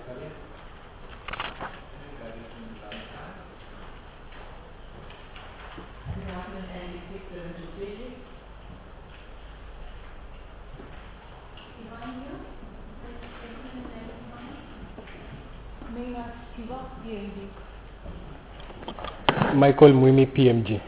Michael Muimi, PMG.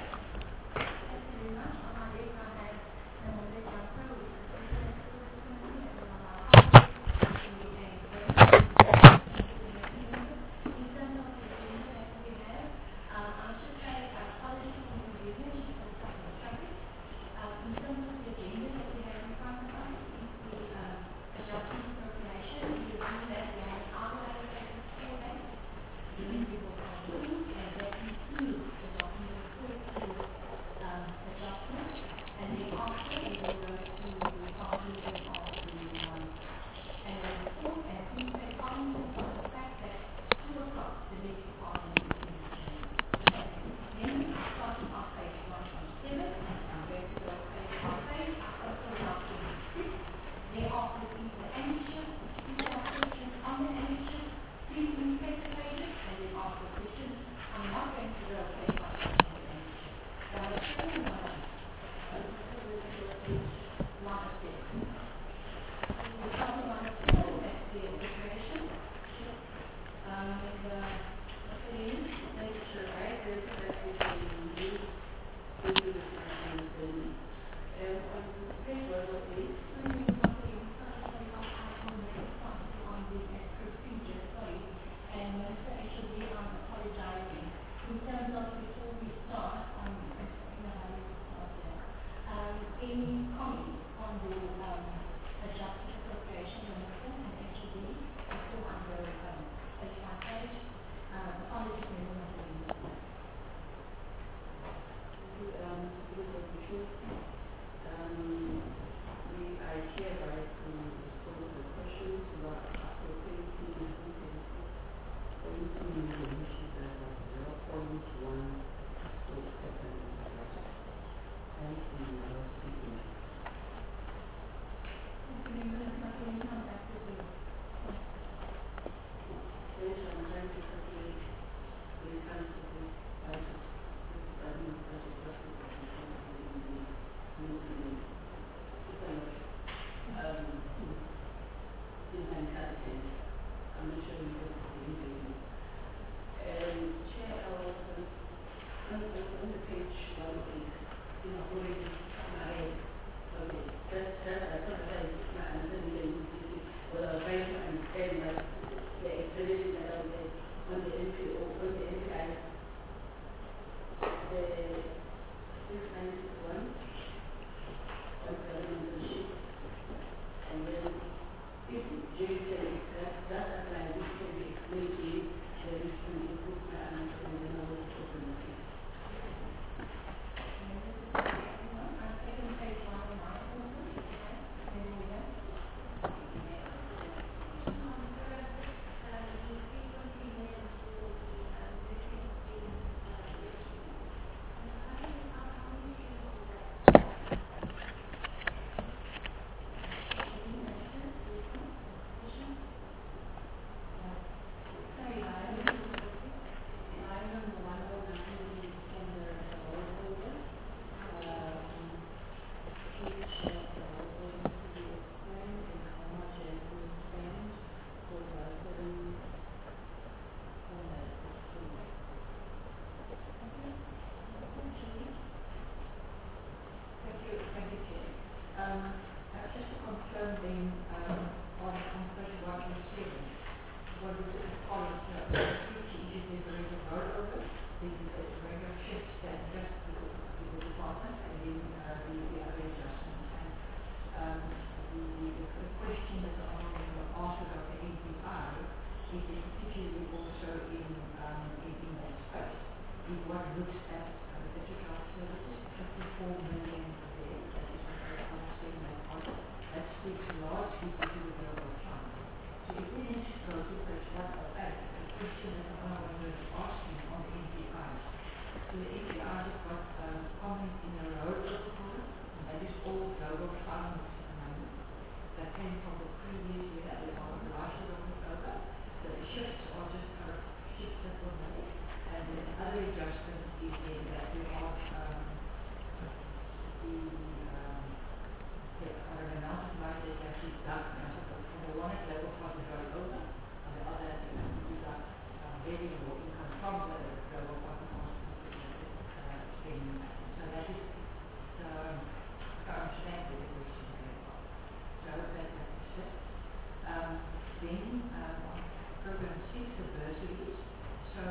local funds are going over. On the other hand, you got revenue or income from the global fund streaming back. So that is, so I understand where the question is going from. So I hope that makes sense. Then on program 6, the bursaries. So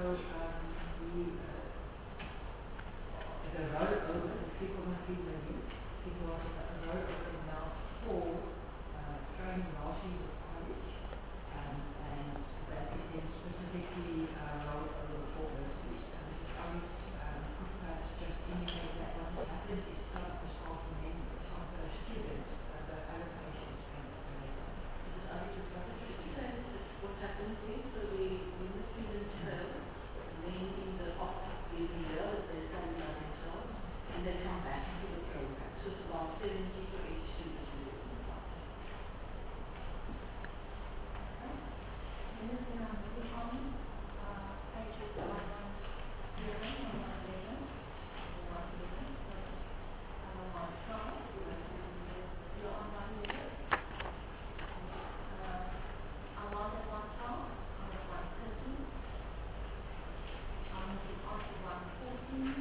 the rollover, the 3.3 million, it was a rollover amount for training last year with college, and that is then specifically rolled over for bursaries. And Mrs. Alex could perhaps just indicate that what has happened is some of the staff and then some of the students, the allocations came up later. Mrs. Alex, would you like to just say what happens is, so when the students fail, then in the off-season year, they study by themselves, and they come back into the program. So it's about 70 to 80 students we work in the class. Anything on moving on? Pages 111 and 111. 112. You're on 111. I'm on at 112. I'm at 113. I'm moving on to 114.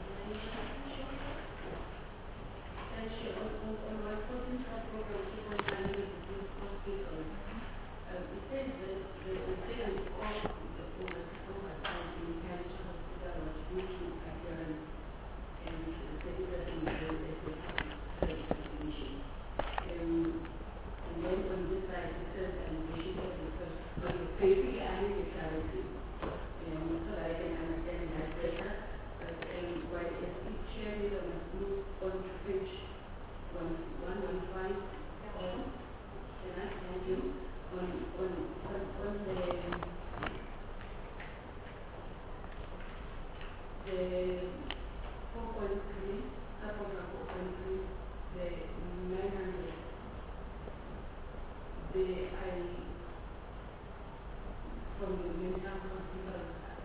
Actually, on my 14th program, 2.9 is the first speak on. It says that the second course over in Cancer Hospital was due to adherence and particular in the definition. And then on this side, it says animation of the first. But basically, I need a clarity so that I can understand that better. But while it shared it on a move on to page 115 on, and I thank you on the 4.3, subprogram 4.3, the 900, from the mental hospital.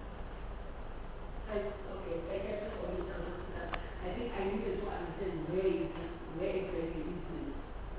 Okay, I get it from mental hospital. I think I needed to understand where exactly is this.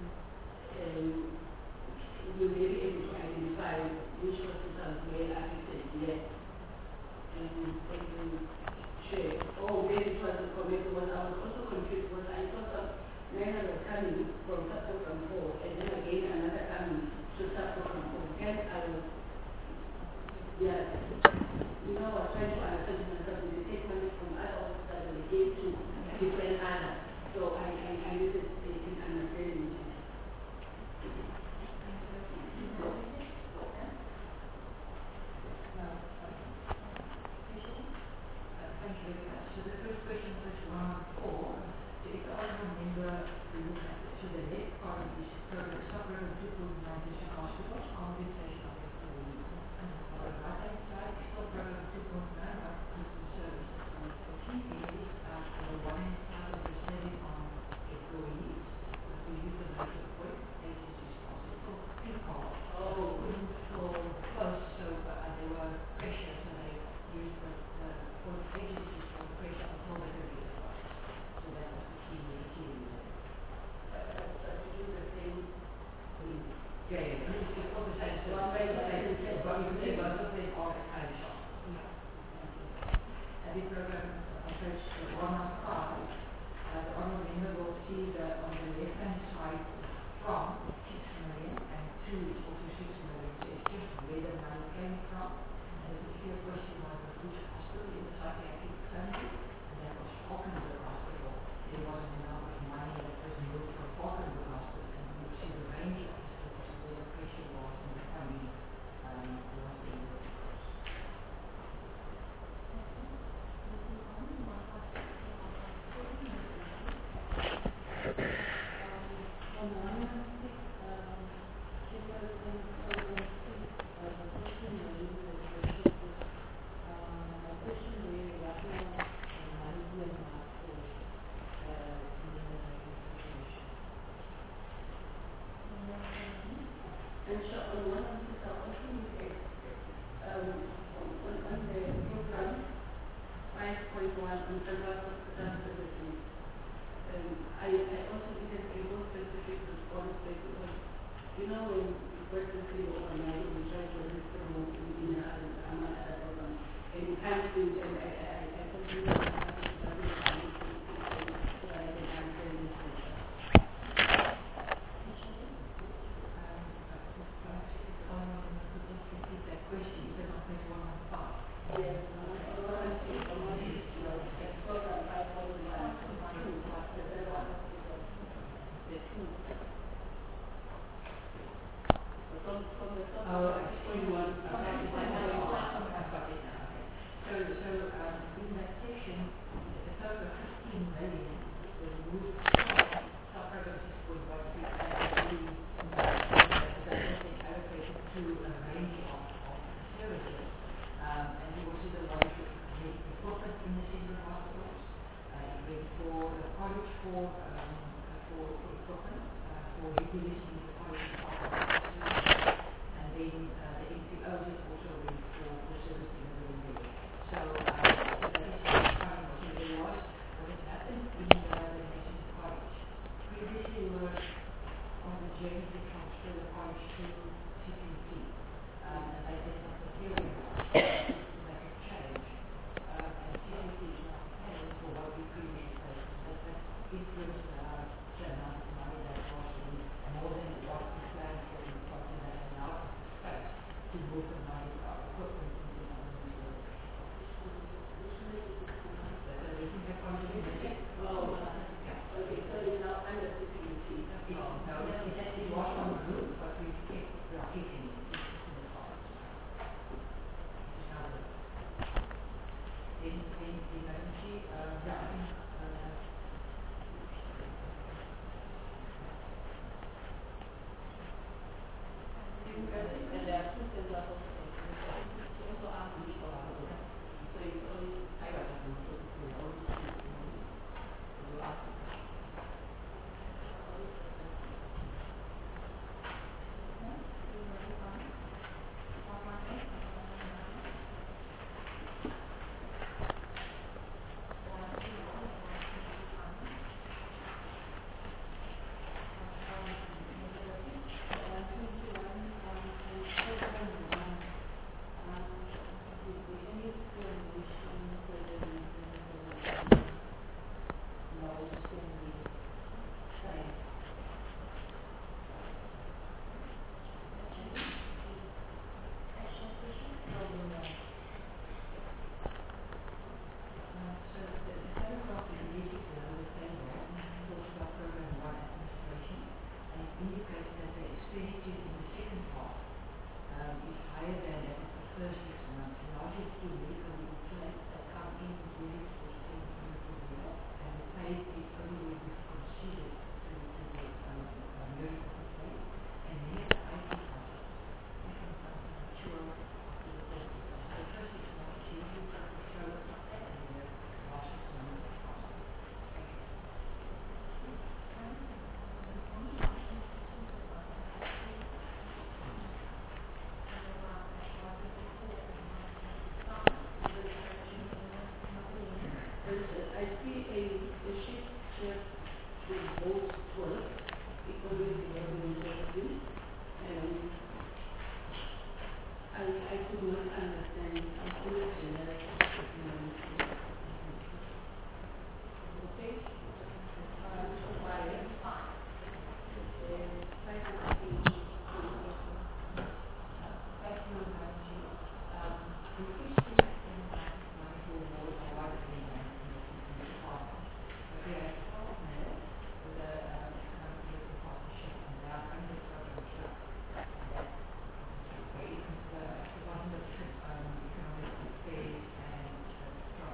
You may be able to identify which hospitals were affected yet. And share. Oh, maybe it was a comment because I was also confused because I saw some 900 coming from subprogram 4 and then again another coming to subprogram 4. Hence I was, yeah, I was trying to understand myself. They take money from other hospitals and they gave to different others. So I needed an understanding. Thank you very much. So the first question was 114. So if the honourable member looks at to the left part of this program, subprogram 2.9 district hospitals, compensation of employees. On the right hand side, still program 2.9, but customer services. The key is on the one hand side of the saving on employees, but we utilize the point agencies also for people. So couldn't fill close, so there were pressures, so they used the agencies for pressure until they could be advised. So that was the key reason. But to do the same thing. Yeah. It's all the same. So one way to say it, but you can say both of them are at kind shop. And the program on page 115, the honourable member will see that on the left hand side from 6 million and 2 is also 6 million. So it's just where the money came from. And the particular question was the which hospital in the psychiatric clinic, and that was Falkenberg Hospital. There was an amount of money that was moved from Falkenberg Hospital, and you see the range of hospitals where the pressure was and the funding was being moved across. And so on one of the also you say, on the program 5.1 on adult hospital services, I also didn't a more specific response because when working through overnight, we try to work through in other programs. And you can't do it, and I think you have to so that I can answer this question. Yes, program 5.1. From the top. Oh, 6.1. So in that section, a total of 15 million was moved from subprogram 6.13 that has been allocated to a range of services. And you will see the large equipment in the single hospitals. For the college for equipment, for regulation in the college department. And then the NPOs is also went for service delivery there. So that is coming also the loss. What has happened in the National College? Previously we were on the journey to transfer the college to CPT. And they did not prepare to make a change. And CPT is not paying for what we previously paid. That influenced the amount of money that was in more than what we planned for in something that allowed us the space to move the money equipment into other resources. So we think they're contributing. Oh, okay, so it's now under CPT. No, it was on the roof, but we are keeping it in the cards. It is now the emergency, And there are two centers of also asked me for so it's only I got to do indicates that the expenditure in the second half is higher than that of the first 6 months, largely through medical legal claims that come in really towards the end of the year, and we paid it only when we've proceeded to the medical claim, and many of the IT costs different from mature to the first 6 months. So the first 6 months is usually to show and the last 6 months of cost. I see a shift just with both work, economic development services, and I could not understand how much generic okay? So far, From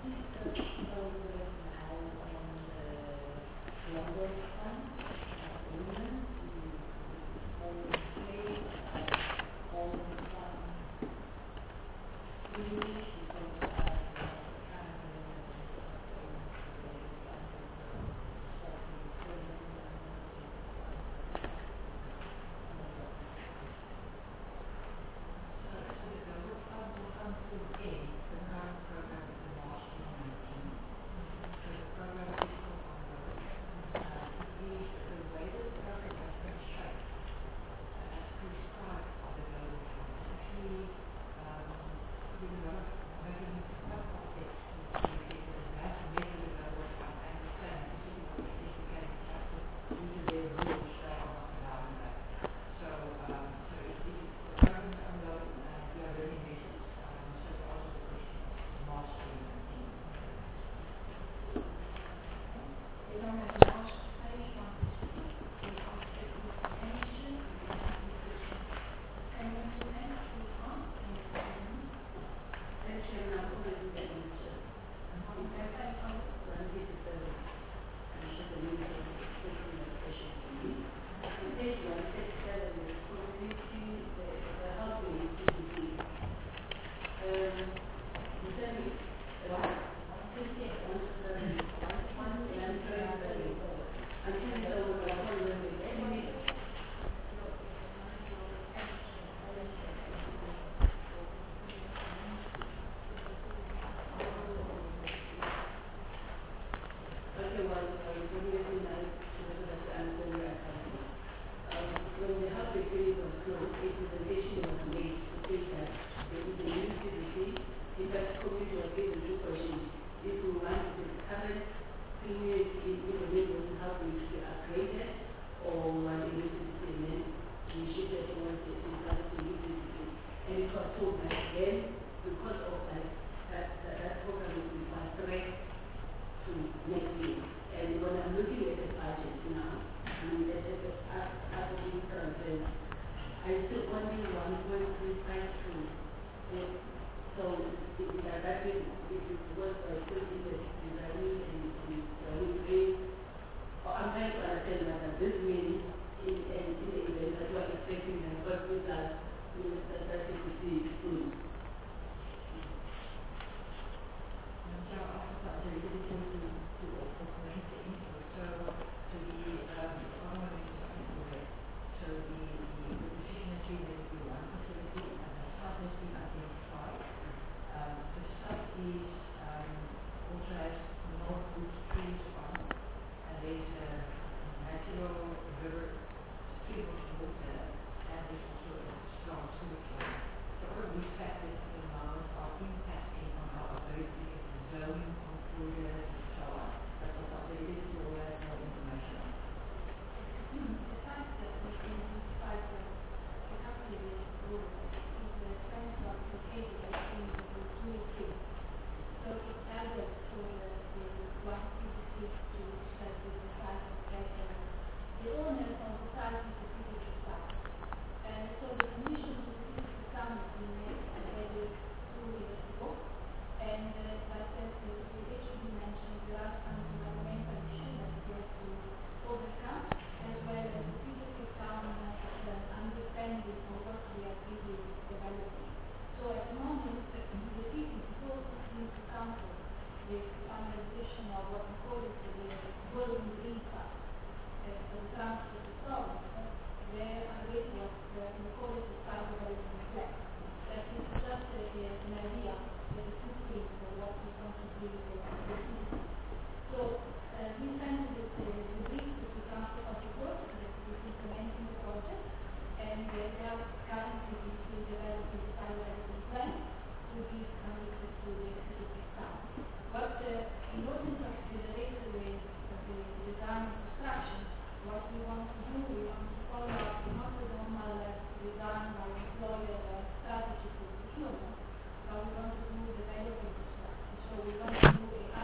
a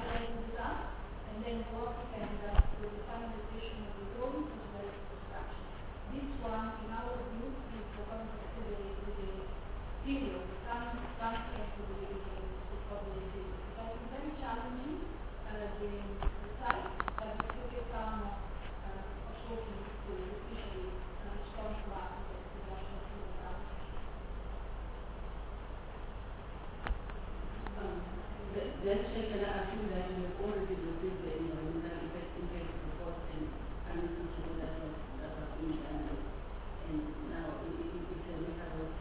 the site, but if you get down a short school, usually strong classes and production of then check and I assume that you have already received the environmental impact report and understood to know that was being done. And now it's a matter of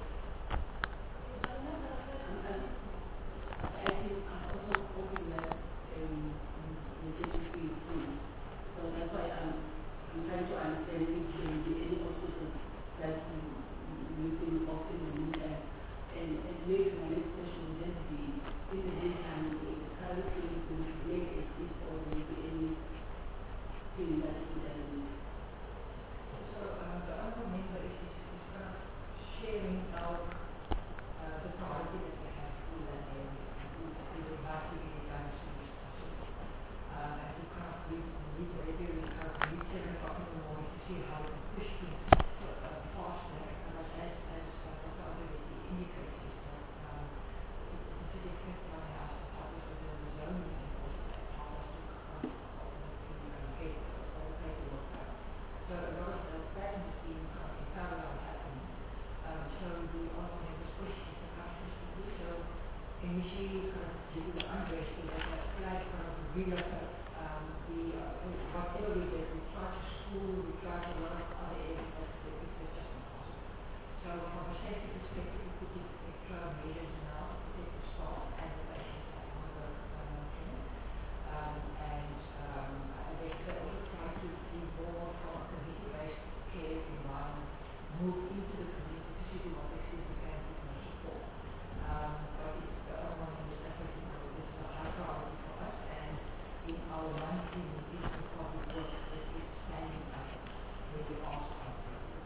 I think I'm also hoping that we get to see it soon. So that's why I'm trying to understand if there will be any obstacles that we've been often in the meantime. And maybe my next question would just be, in the daytime, the current thing is going to make it or will be anything that will be done. So the other member is kind of sharing our the priority that we have in that area. We would like to get it done as soon as possible. And we kind of meet regularly, kind of meet 7 o'clock in the morning to see how we can push things faster. As Dr. Adedeji indicates, it's a significant plan house to publish with the zoning and also how us to get all the paperwork done. So a lot of that has been kind of in parallel happening. So the honourable member's question is about this. So initially, kind of due to the unrest, we had that flag kind of relocate whatever we did. We tried to school, we tried a lot of other areas, but it was just impossible. So from a safety perspective, we put in extra measures now to protect the staff and the patients at one of the clinic. They also try to be more from a community-based care environment, move into the community to see to what extent we can give more support. But it's the other one in the definitely this is a high priority for us, and in our monthly meetings with public works, this is standing up where we ask our people.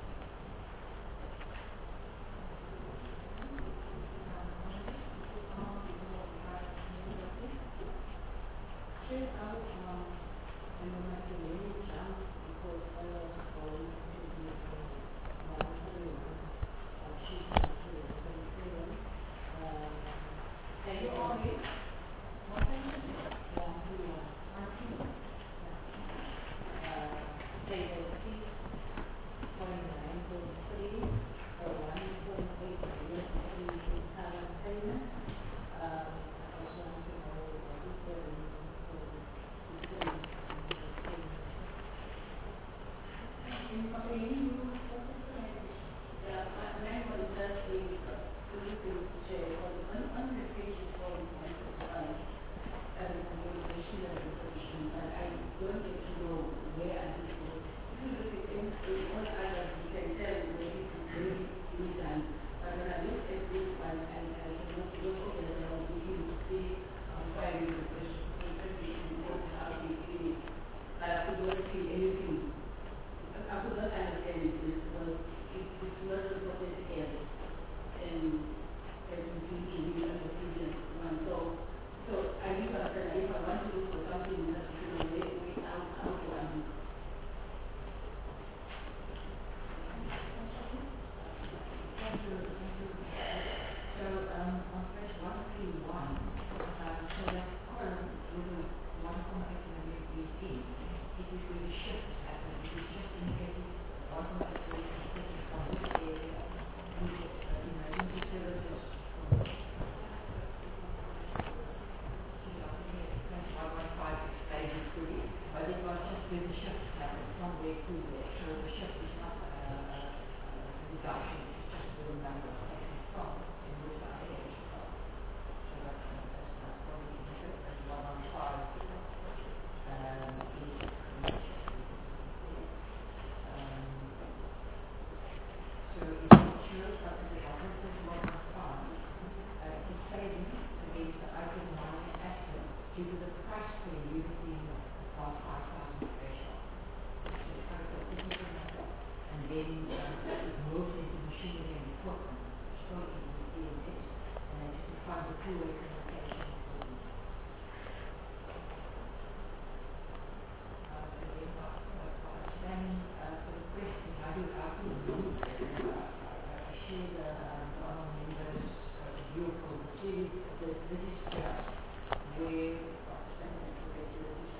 This is just where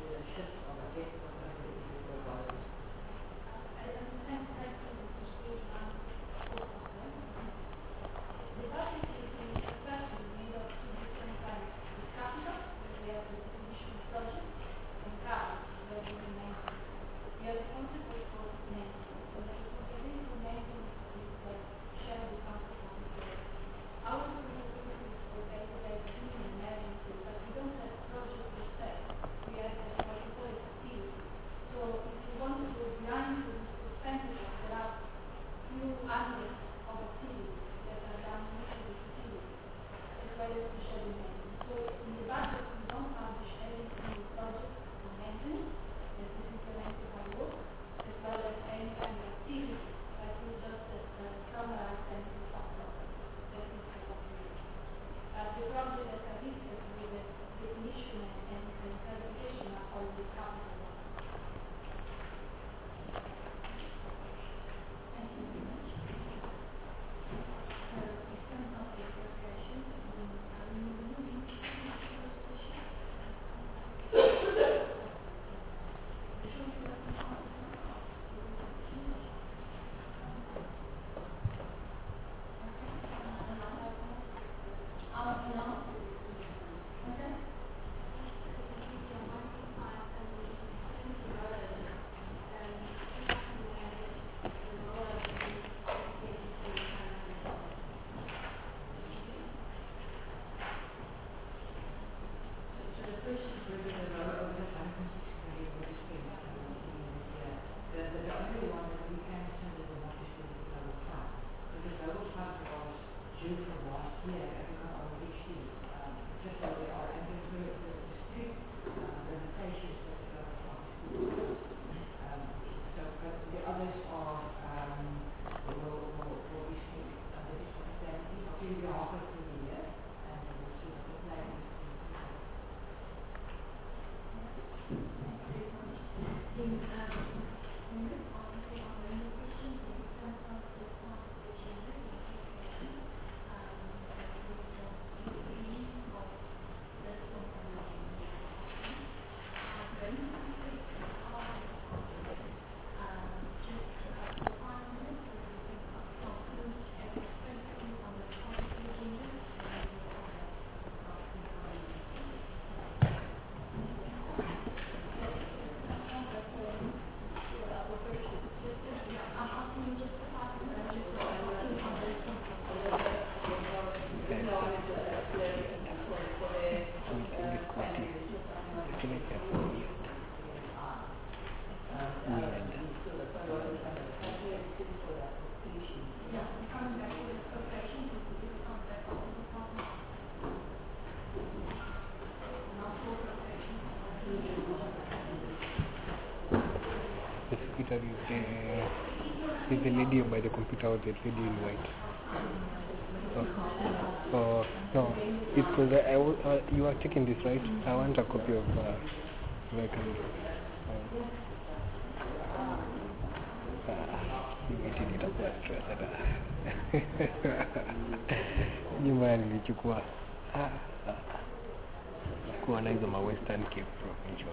issues that the government wants to discuss. So, but the others are, will be speak under this capacity until we are halfway through the year, and then we'll see what the plan is. Is the lady by the computer or the lady in white? Oh, no. It's because you are taking this, right? I want a copy of nyumba nilichukua kuwa na hizo ma Western Cape provincial.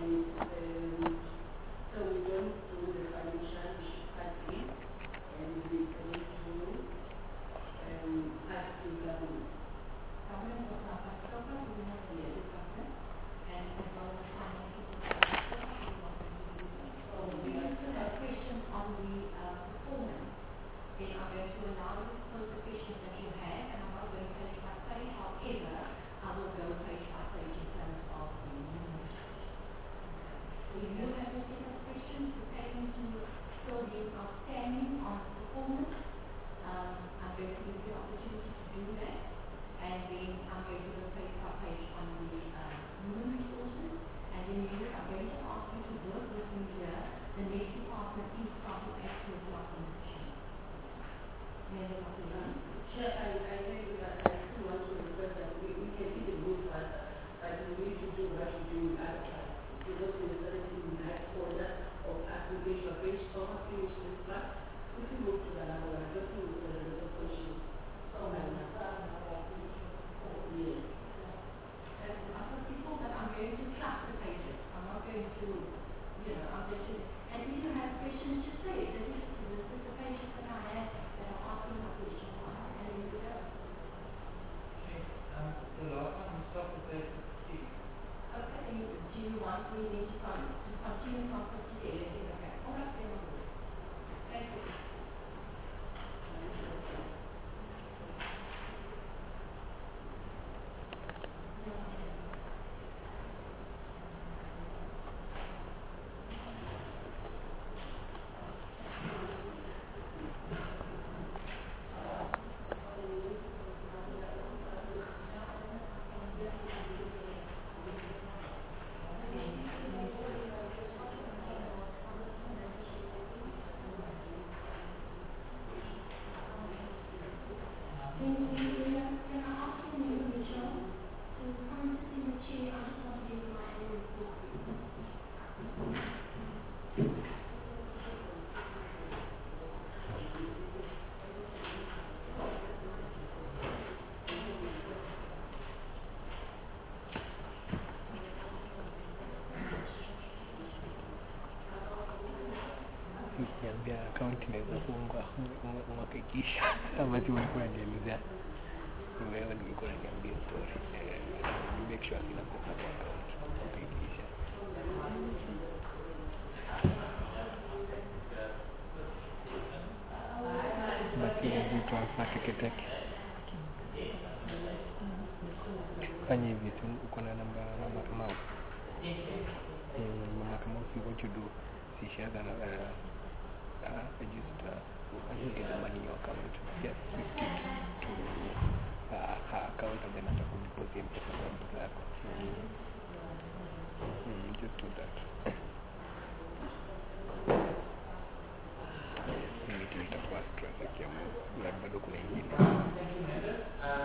And opportunity to do that. And then I'm going to do a page by page on the human resources. And then I'm going to ask you to work with me here. The next department is starting at 2 o'clock in the session. Chair, I agree with that. I still want to request that we can even move faster, but we need to do what we do in other class. Because we are starting in that order of application of page 4, finish this class. If we move to another one, I don't think we're going to have a question. So, yes. I've got people that I'm going to cluster pages. I'm not going to, I'm going to, and if you have questions, just say it. This is the pages that I have that are asking a question on, and then we go. Okay, the last one we stopped at page 50. Okay, do you want me then to continue from 50 there? Okay, all right, then I'll do it. Thank you. Niambia akaunti inaweza kuungwa mwaka ikiisha ama si ulikuwa unanielezea wewe nilikuwa naniambia story make sure sina pesa kwa account mwaka ikiisha basi hizi transfer ticket yake fanya hivi uko na namba Kamau mama Kamau, see what you do. See, she has another just I will get the money in your account. Just swift it to her account and then I will deposit it to her account. Just do that. Mimi itakuwa stress akiamu na bado kuna ingine. Thank you, members.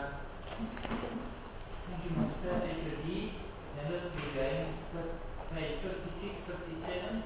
Thank you, Mr. HOD. Members, we going page 56, 57.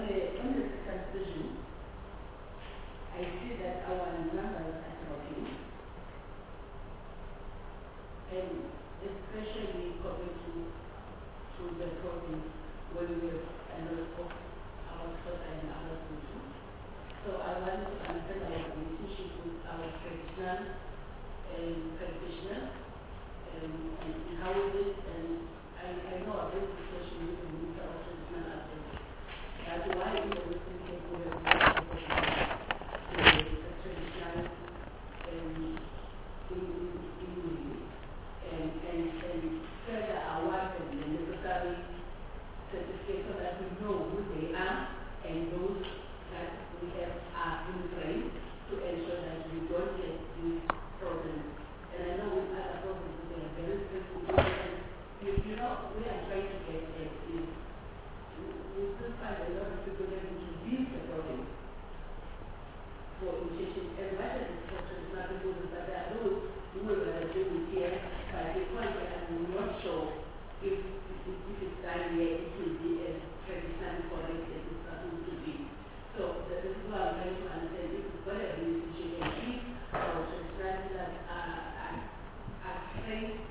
I see that our numbers are dropping. and especially compared to the province where we have a lot of our culture and other culture. So I wanted to understand our relationship with our traditional practitioners and how is it, and I know a very good question with the minister of traditional aspects. That's why in the Western Cape we have the traditional and further awarded the necessary certificates so that we know who they are and those that we have are in place to ensure that we don't get these problems. And I know with other provinces they are very strict. And you know, we are trying to get is we still find a lot of people that to leave the province for initiation. As much as it's not people, but there are those who will do it here by the point that I'm not sure if it's done here, it will be as traditionally correct as it's supposed to be. So this is why I'm trying to understand if it's going to be a situation if our traditionalities are trained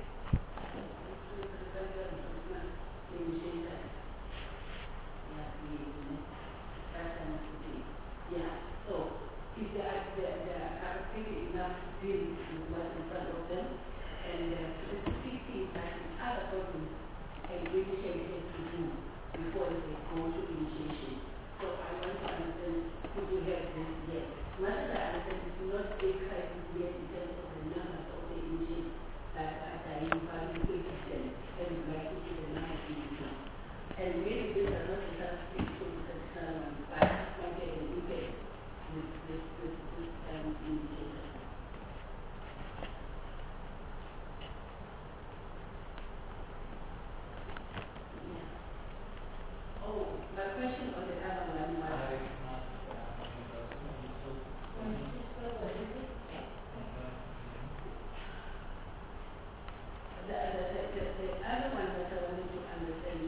so if they are capacity enough to deal with what's in front of them, and specific things that the other person and initiated to do before they go to initiation. So I want to understand if we have this yet. Not that I understand it's not a crisis yet in terms of the numbers of the initiates that are invalid them and like to the numbers in the and maybe this does not have to be so traditional, but might have an impact with this indicator. My question on the other one was the other one that I wanted to understand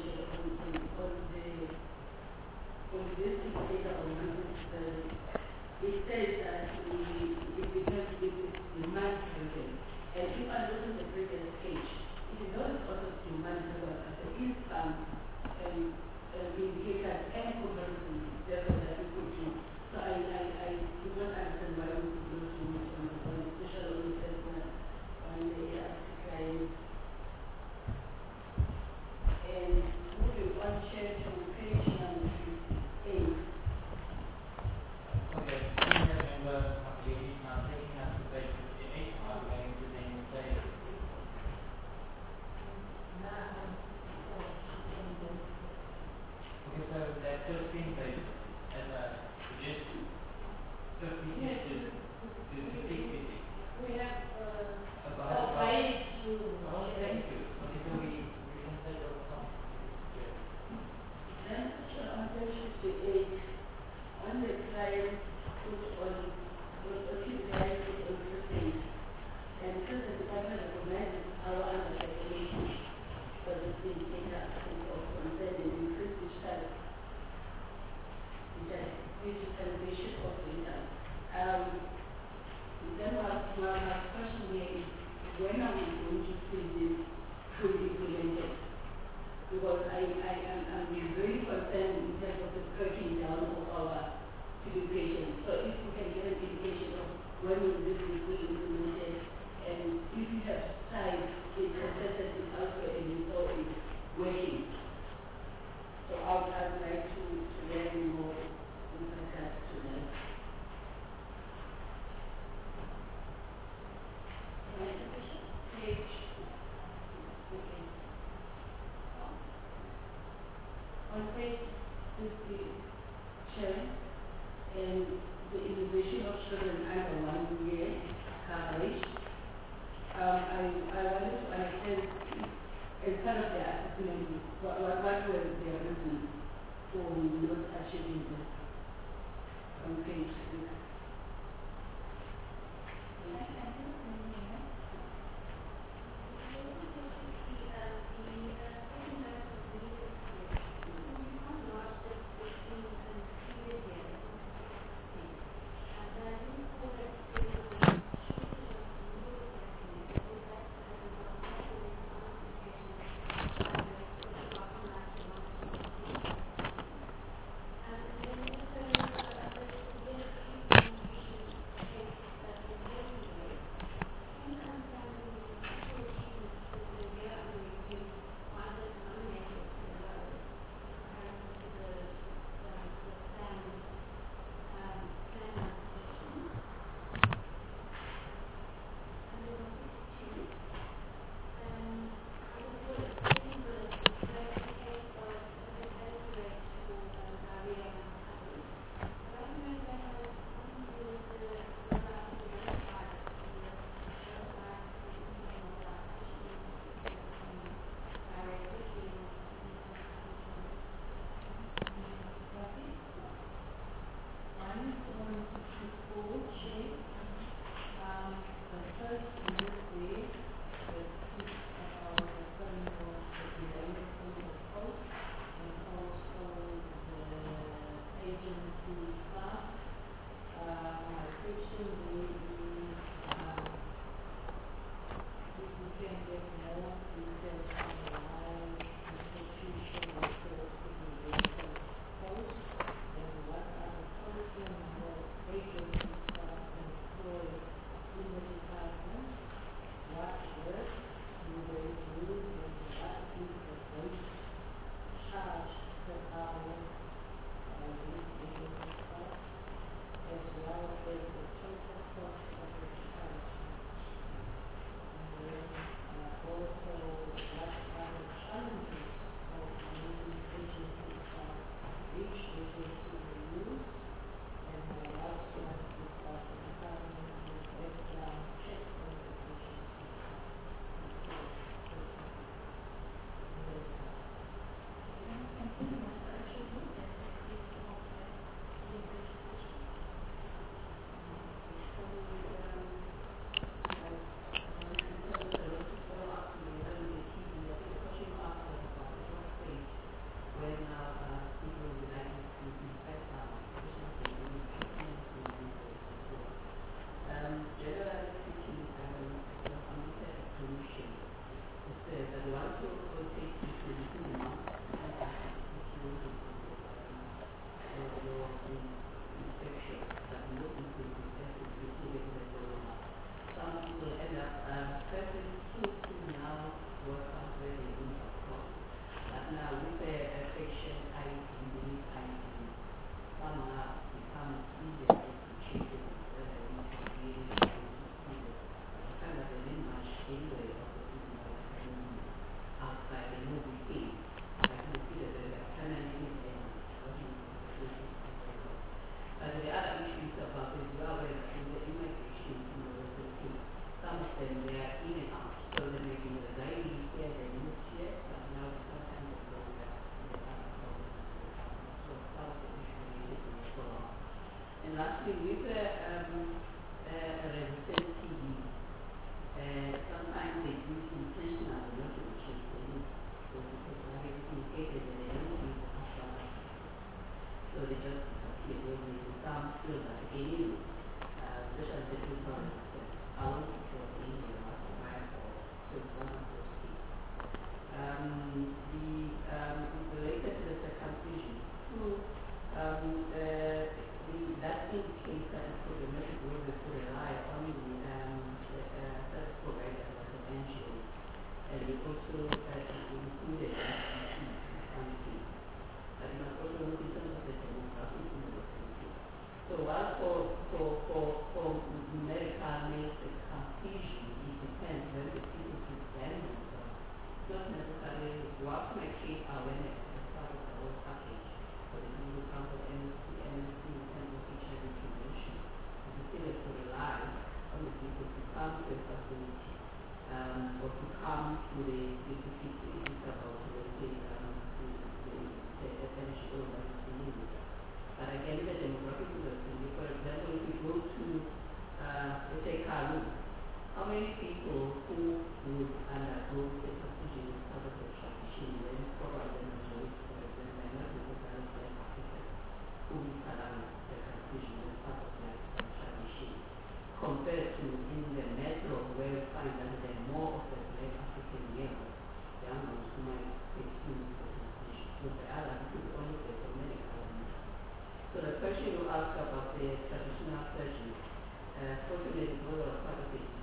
on this indicator on it says that it becomes demand driven. And if I look at the previous page, it is not also demand driven, but there is some indicators and comparisons therefore that we could do. So I do not understand why we could not do it on especially on the client. And moving on share to page 8. Okay, please remember ladies now taking us to page 58, are going to then say okay, so that 15 page as a suggestion 56 to 66. We have About thank you. thank you. Okay, so we can take over some. Then on page 58, on the client put on a few clients put on 15, and since the department recognizes our undertaking for this indicator of concern and increased digitalization of data. Then my question here is, when are we going to see this fully implemented? Because I'm very concerned in terms of the cracking down of our education. So if we can get an indication of when will this be fully implemented, and if you have tried it consistently elsewhere and you saw it working. So I'd like to learn more with regards to that. Page. Okay. On page 52, and the innovation of children under 1 year coverage, I wanted to understand, as part of the assessment, what were their reasons for not achieving this on page 6. resistant TB, sometimes they do intentional notification because people are getting indicated that they don't need to have so they just disappear. They may become still like any, especially the people that I want to show in the last while or so one of those things. Related to the circumcision, that indicates that the programmatic group is to rely on the service provider like an NGO, and we also included something. But you must also look in terms of the demographics in the country. So while for medical male circumcision, it depends when the people present themselves. Not necessarily you have to make sure awareness as part of the whole package. For the people come for MSC, and HIV prevention. And we still have to rely on the people to come to a facility or to come to the it's about the NGO that is dealing with that. But again, the demographic is for example, if you go to let's say Karun, how many people who would undergo the procedure as part of the tradition, then probably the majority, for example, may not necessarily be African, who would allow the procedure as part of their tradition, compared to in the metro where we find that there are more of the black African males, young ones who might experience the procedure. So the other is only the medical reason. So the question you asked about the traditional surgery, fortunately, it was part of it.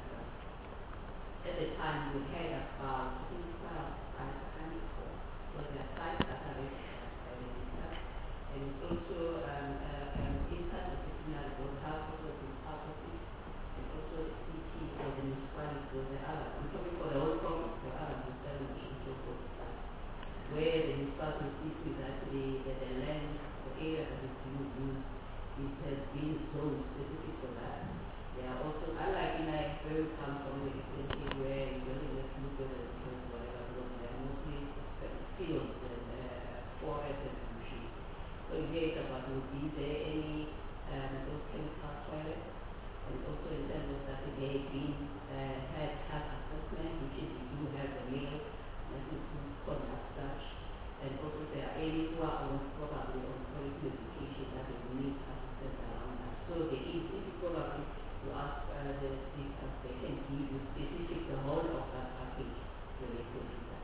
At the time, we had about 500 so there are sites that are registered, and it's also interdisciplinary, both health also is part of it, and also the city or the municipality or the other. I'm talking for the whole province, the other municipalities and so forth, where the municipality is actually the land, the area that is being used, it has been zoned specific for that. They are also, unlike in a very come from the extension where you don't even look at the because whatever, because they are mostly fields and forest and bushes. So here it's about is there any those chemical toilets, and also in terms of that they have been had assessment, which is you do have the male necessary conduct such, and also there are any who are on probably on quality medication that they need assistance around that. So there is, if you probably to ask the speakers, they can give you specific the whole of that package related to that.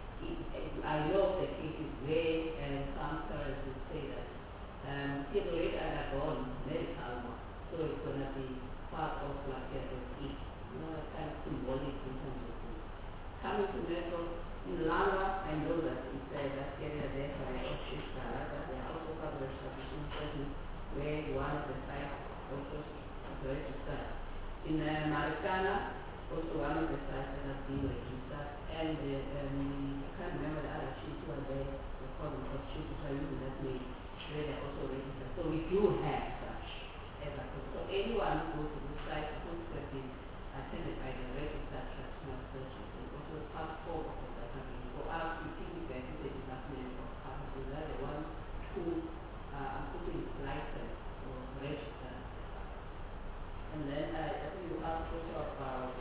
I know the cases where some parents would say that it's already undergone medical one, so it's going to be part of like it, kind of symbolic in terms of this. Coming to Metro, in Langa, I know that it's that area there by Oshishkara, that they are also part of the tradition session where one of the sites also registered. In Marikana, also one of the sites that has been registered, and I can't remember the other chiefs who are there, the column of chiefs who are using that name, where they are also registered. So we do have such as a group. So anyone who goes to this site who has been attended by the registered traditional surgeons, and also part 4 of the database. For us, we think that is the department of pharmacy. They are the ones who are putting license or registered. And then I think you asked also about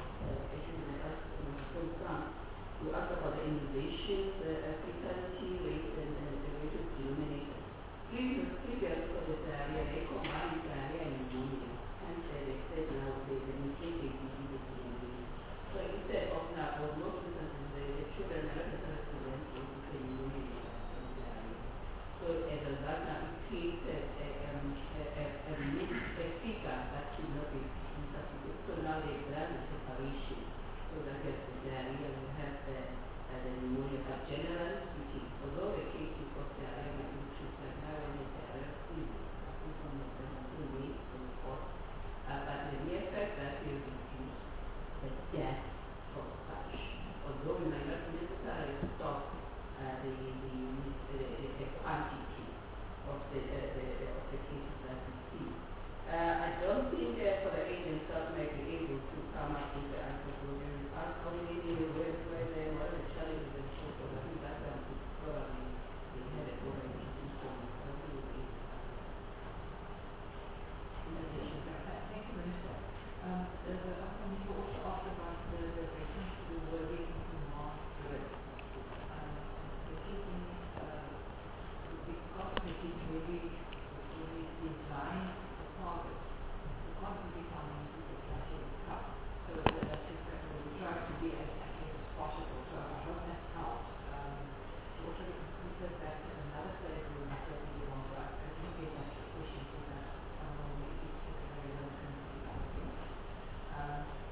you asked about the immunizations, fatality rate, and the rate of denominator. Previous for the diarrhea, they combined diarrhea and pneumonia, and they said now the mutated disease is pneumonia. So instead of now, for most instances, the children are not necessarily present with pneumonia and diarrhea. So as a result, now it created a figure that should not be interpreted. So now they've done the separation. So that is the diarrhea, we have the pneumonia. But generally speaking, although the cases of diarrhea might increase, like now when the diarrhea season, I think some of them are still waiting to report. But the mere fact that we reduce the death of such, although we might not necessarily stop the quantity of the cases that we see. I don't think for the agents that might be able to come up with the answer. So we ask how many where they what are the challenges and so forth. I think that would probably be headed over into this one. I don't think we'll be able to answer. Thank you, Minister.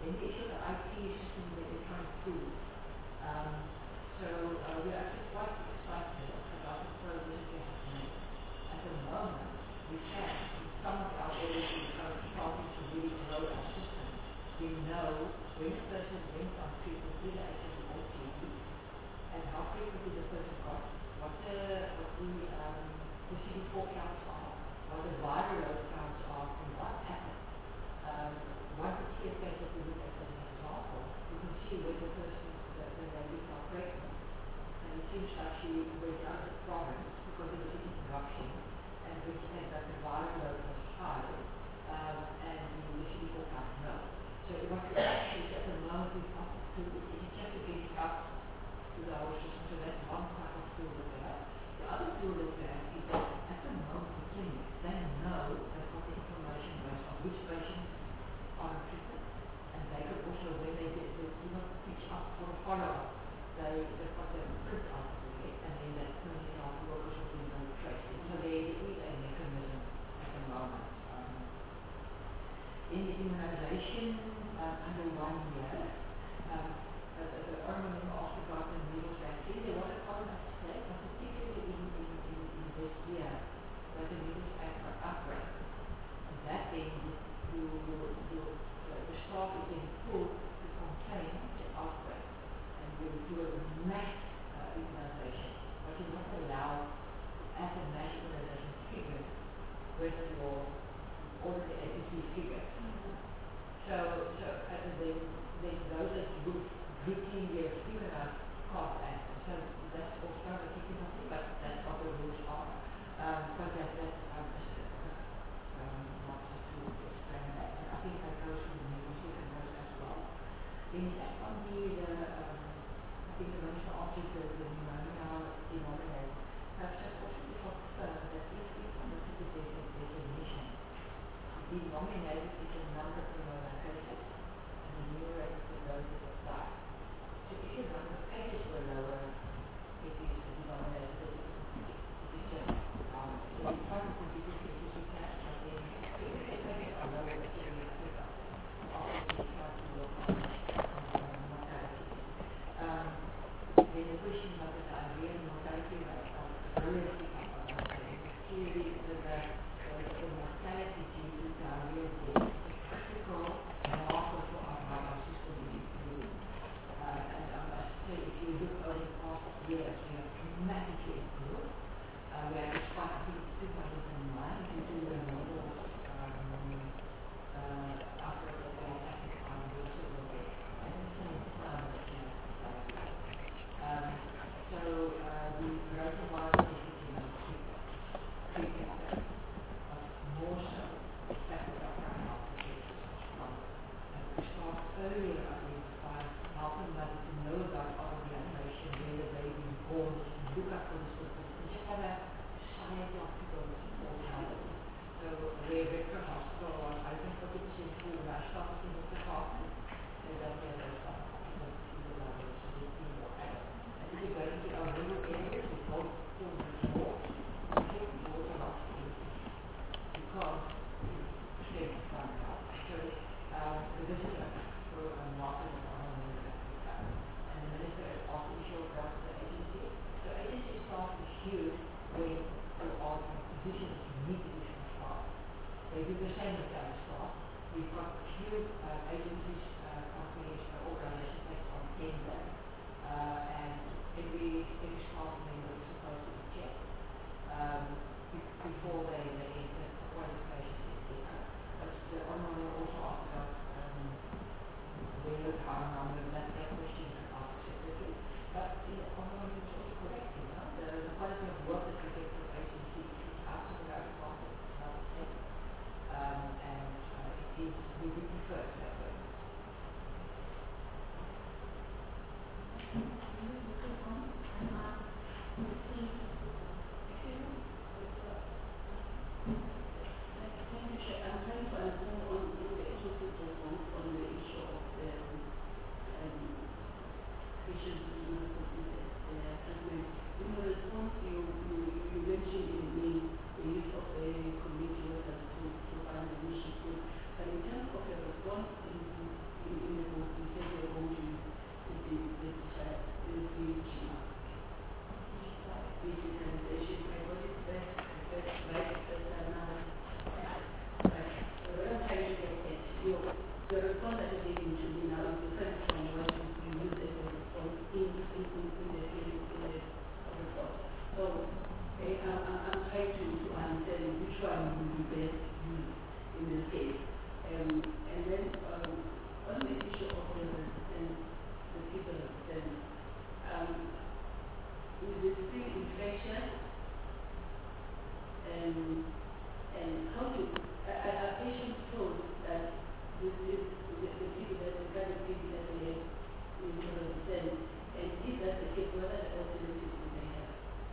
Then the issue of the IT system that they're trying to prove. We are actually quite excited about the progress that has made. At the moment, we can, in some of our areas, we are starting to really grow our system. We know when a person went on treatment, either HIV or TB, and how frequently the person got, what the CD4 counts are, what the viral load counts are, and what happened. One particular case that we look at as an example, you can see when the person, the lady got pregnant, and it seems like she went out of the province because there was an interruption, and we said that the viral load was high, and the CD4 count no. So what we actually at the moment we've got to do is just to get it up to the whole system. So that's one type of tool that we have. The other tool that we have is that at the moment the clinics, they know they've got the information based on which patients are on treatment, and they could also, when they do not reach up for a follow-up, they've got the print out of it, and then that community health workers will be able to trace it. So there is a mechanism at the moment. In the immunization under 1 year, the honorable asked about the measles vaccine. There was a problem at stake, but particularly in this year, where the measles outbreak. And that then the staff is then pulled to contain the outbreak. And you do a mass immunization, but you're not allowed to add a mass immunization figure with your ordinary APC figure. So then those that routinely immunize can't act. So that's also not a technical thing, but that's what the rules are. But that's not just to explain that. And I think that goes for the measles and those as well. Then on I think the minister answered the pneumonia denominator. Just also to confirm that if one looks at the definition, the denominator is the number of pneumonia cases, and the numerator is the load that applies. So if your number of cases were lower, it is the denominator that it is just so the problem with the cases you can, but then if the cases are lower, it's going to be quicker. Obviously, try to work on mortality. Then the question about the diarrhea and mortality rate, brilliantly clearly the mortality due to diarrhea is a critical marker for our vital system improving. And I must say, if you look over the past years, we have dramatically improved. We had a spike, I think, 2009 due to the normal outbreak that we had at the time, we also were there. And the same time that we had so the coronavirus is looking at treatment rate, but more so the fact that our current health cases are strong. And we start earlier identifying, helping mothers to know about ovulation, where the baby is born, look up for the symptoms, and just have a society of people who support health. So where Redcross Hospital was, I think 40% full when I started in the department, they don't get those stuff. If you go into our rural areas, we don't feel much more. We feel more about it because it's fun out. So this is a market of our own Africa. And the minister has asked the issue about the agency. So agency staff is huge when you are in positions you need additional staff. They do the same with our staff. We've got few agencies, companies, organizations that's on tender. And every staff member is supposed to be checked before they enter the qualifications, etc. But the honorable also asked about where, how, number, that question is asked separately. But the honorable is also correct, the quality of work that we get from agency is outside of our department, it's not the same. And it is, we would prefer to have that. But in terms of your response, in the book, you said you're going to decide will be digitalization. I got it right first time now. What I'm trying to get at, the response that you're giving to me now is different from what you use as a response in the report. So I'm trying to understand which one would be best used in this case. And then on the issue of the resistance, the people resistance, is it still infection? And how to, are patients told that this is the people that the kind of people that they have in resistance? And if that's the case, what are the alternatives that they have?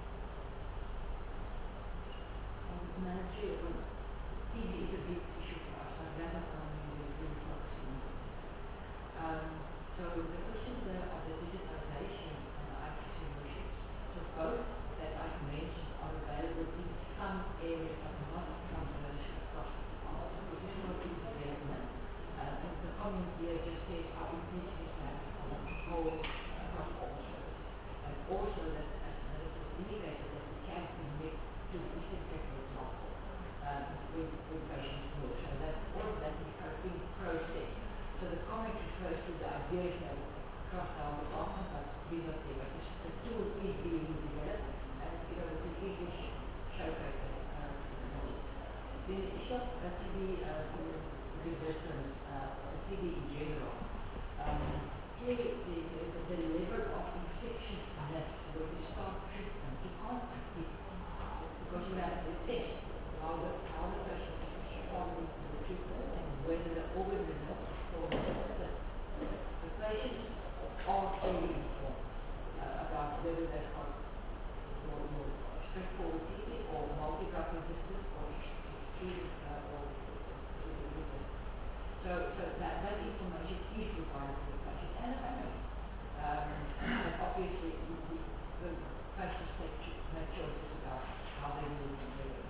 TB is a big issue for us, so that is something we're really focusing on. So the question there of the digitalization and the IT solutions, so both that I've mentioned are available in some areas but not transversal across the department, which is not in development. And the comment here just says our intention is to have a whole across all services. And also that, as Melissa indicated, that we can connect to the sector, for example, with patients work. So that all of that is being processed. So the comment refers to the ideas that across our department, but we not there. But the tool is being developed, and it is easily showcased. The issue of TB resistance, TB in general, clearly the level of infectiousness when you start treatment, you can't predict because you have to test how the patient is responding to the treatment and whether the organism is resistant. The patients are clearly informed about whether they've got more straightforward TB or multi-drug resistance or extreme or resistance. So that information is provided to the patient and the family. And obviously, the patients make choices about how they will be living.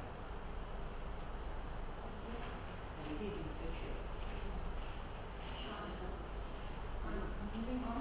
And it is infectious. Moving on.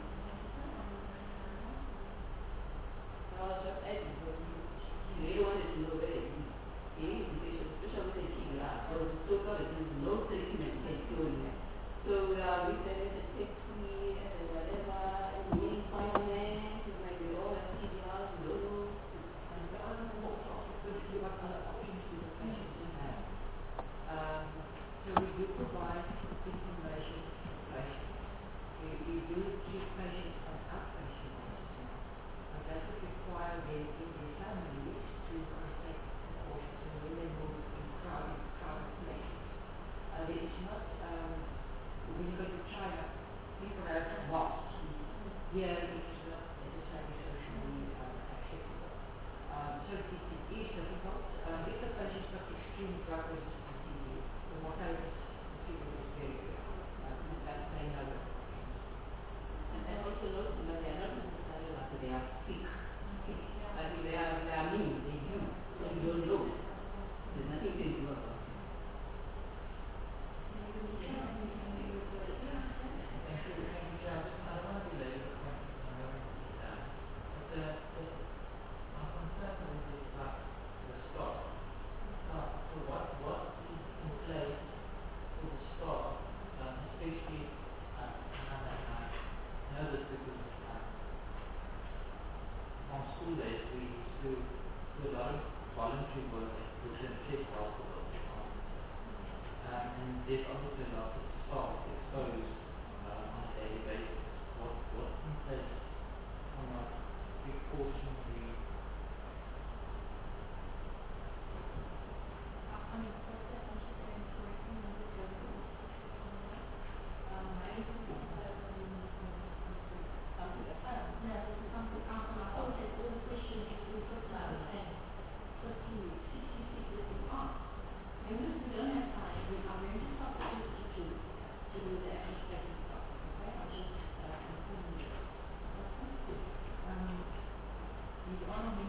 Just adding, you really wanted to know whether it is infectious, especially with the TB. So far, there is no treatment can cure it. So we are returning to safety and whatever, and the confinement, like we all have TBR, we don't know. And the other thoughts also could be what other options do the patients have. So we do provide information to patients. We do treat patients on outpatient basis now. But that would require them in their families to take precautions and when they move in crowded places. There is not, when you go to China, people have masks. Here it is not necessarily socially acceptable. So it is difficult. If the patient's got extreme drug resistant TB, the mortality is very high. That they know that. And also note that they are not necessarily like they are sick. But they are mean, they do. So you don't know. There's nothing to do about it. There's obviously lots of staff exposed on a daily basis. What's in place from a precautionary? The Honourable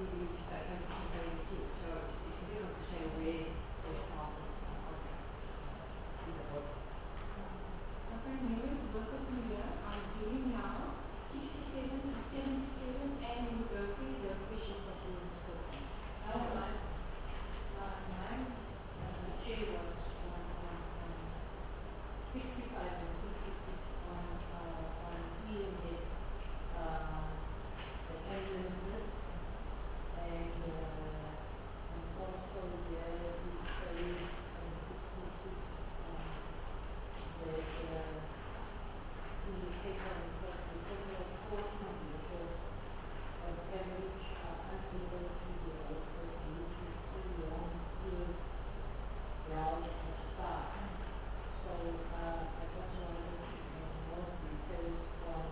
really just that kind of very acute, so it's difficult to say where they started. Okay, maybe we'll work with you here. I'm doing now 67 to 77 and in the Berkeley, the questions that you spoke on. My chair was on 65 and 66 on healing it, the ambulances, and also the studies and 66 the paper because the total portion of the course of average unable to the output which is too long to round of start. So I just wanted to have more details on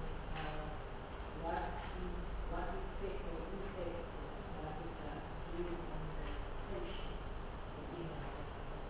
what effect or impact what is doing on the patient in the hospital.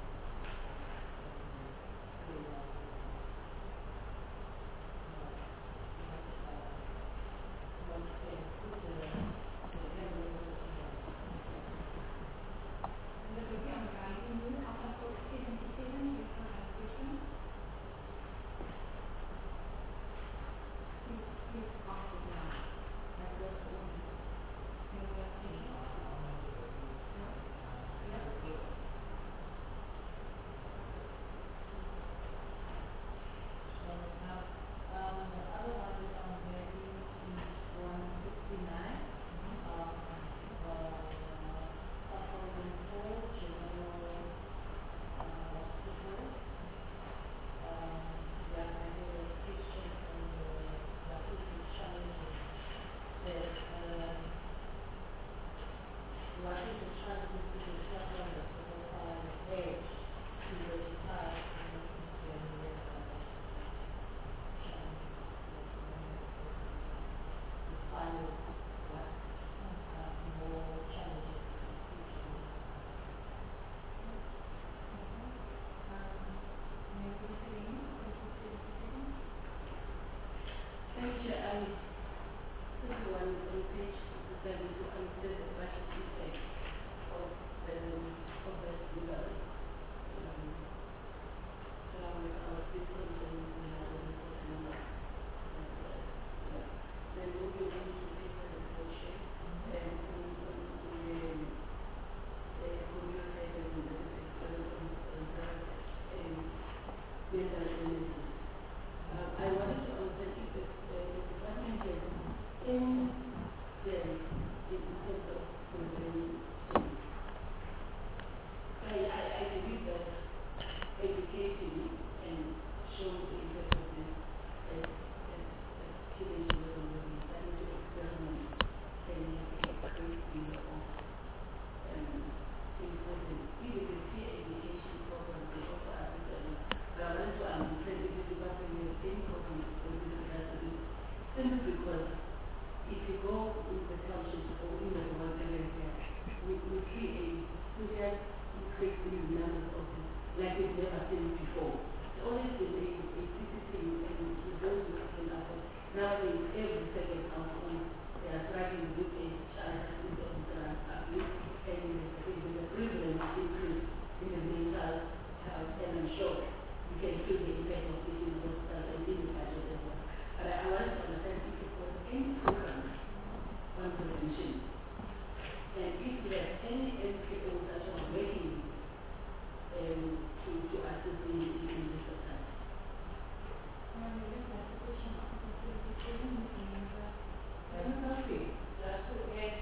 That's okay.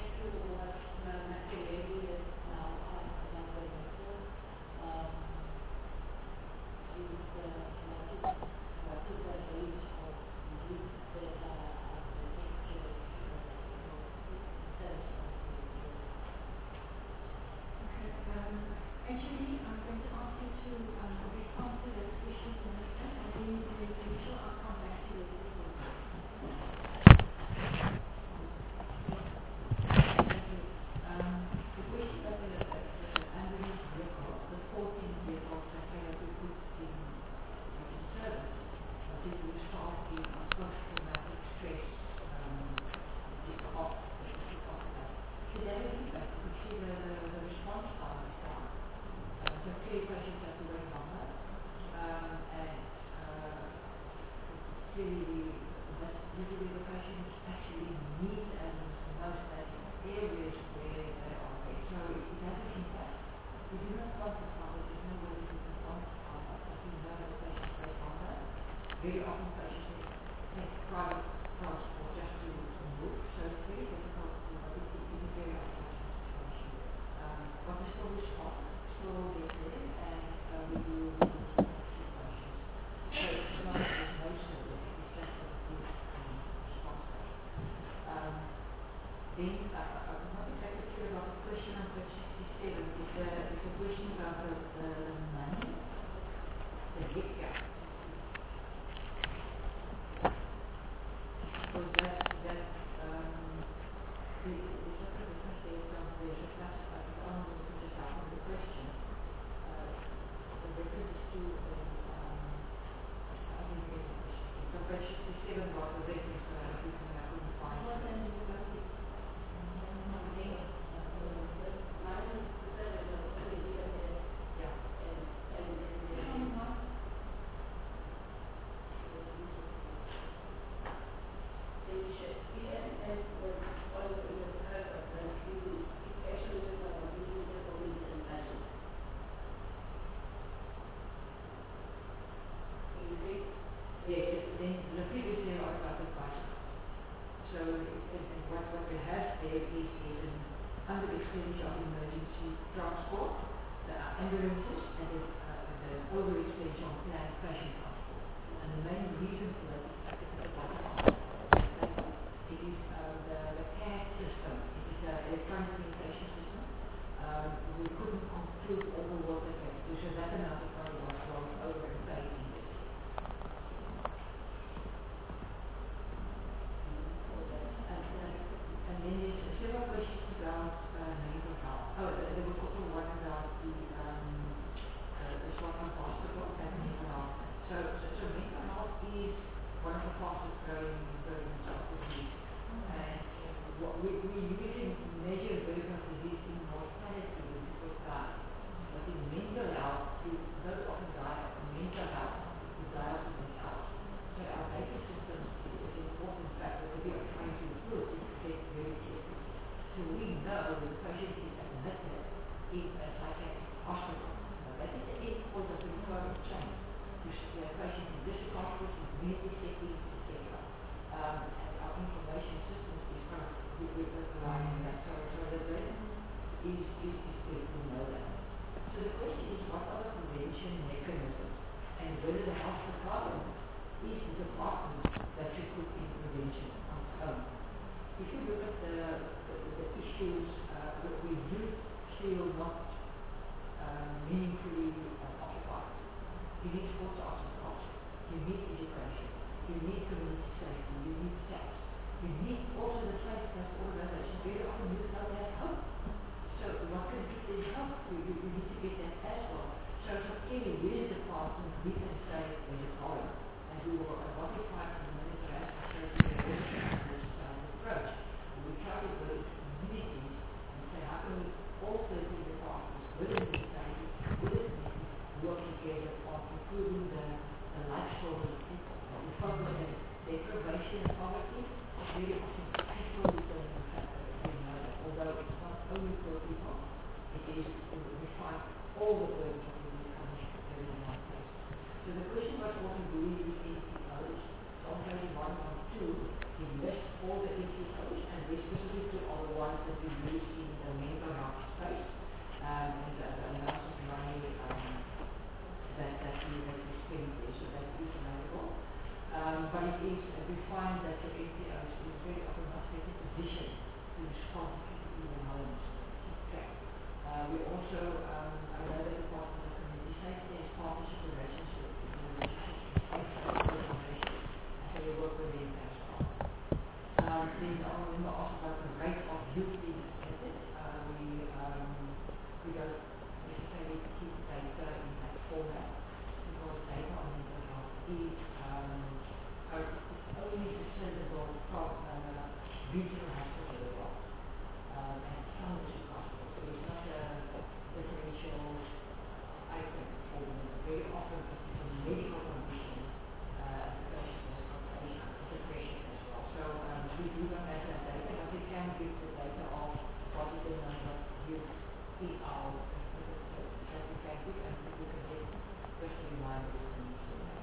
response time is down. So clearly patients have to wait longer. Clearly that's usually the patients actually need and most that areas where they are there. So it has an impact. We do not quantify it, there's no way we can quantify it, but we know that patients wait longer. Very often patients take private transport just to move, so it's very difficult to, but it is a very unfortunate situation. But we still respond, still get there, and we do situations. So it's not there's no service, it's just a good response rate. Then I'm not exactly clear about the question on page 67. Is the question about the money? The hit, yeah. Because that's there's a difference there from there's a classified economy which is out of the question. The reference to from page 67 was the reference that I was looking at, I couldn't find. Yes, then the figures there are about the budget. So what we have there is an under expenditure of emergency transport, the ambulances, and the over expenditure on planned patient transport. And the main reason for that is at the bottom of the table. It is the CAD system. It is the electronic communication system. We couldn't conclude all the work that we had to do, so that amount of money was rolled over and paid in this. And then there's several questions about mental health. There was also one about the Swartland Hospital and mental health. So mental health is one of the fastest growing burdens of disease. And what we usually measure burden of disease in mortality with time. But in mental health, you don't often die of mental health, you die of something else. So our data system is an important factor that we are trying to improve to protect very carefully. So we know that the patient is admitted in a psychiatric hospital. That is the end point of the referral chain. The patient in this hospital, in community settings, etc. And our information system is kind of relying on that. So the data is good to know that. So the question is, what are the prevention mechanisms, and whether the health department is the department that should put in prevention on its own. If you look at the issues where youth feel not meaningfully occupied, you need sports, arts and culture, you need education, you need community safety, you need sex, you need also the fact that organizations very often youth don't have hope. So what can give them hope? You need to get that as well. So clearly we as a department, we can say there's a problem. And we will, what we find in the minister has to say to this approach. And we try to work with communities and say how can we all 13 departments within the state, within the community, work together on improving the life story of people. And we focus on deprivation and poverty, very often people determine the fact that we know that. Although it's not only for people, it is, we find all the burdens of the disease coming in one place. So the question was also, do we use NCOs? So on page 1 and 2, we list all the NCOs, and we specifically are the ones that we use in the mental health space, and the amounts of money that we spend there, so that is available. But it is, we find that the NCOs is very often not better positioned to respond to people in their homes. We also, I know that the Department of Community Safety has partnership relationships and so we work with them as well. Then I remember also about the rate of youth being admitted. you speak out as effective and people can get freshly reminded of the need to that.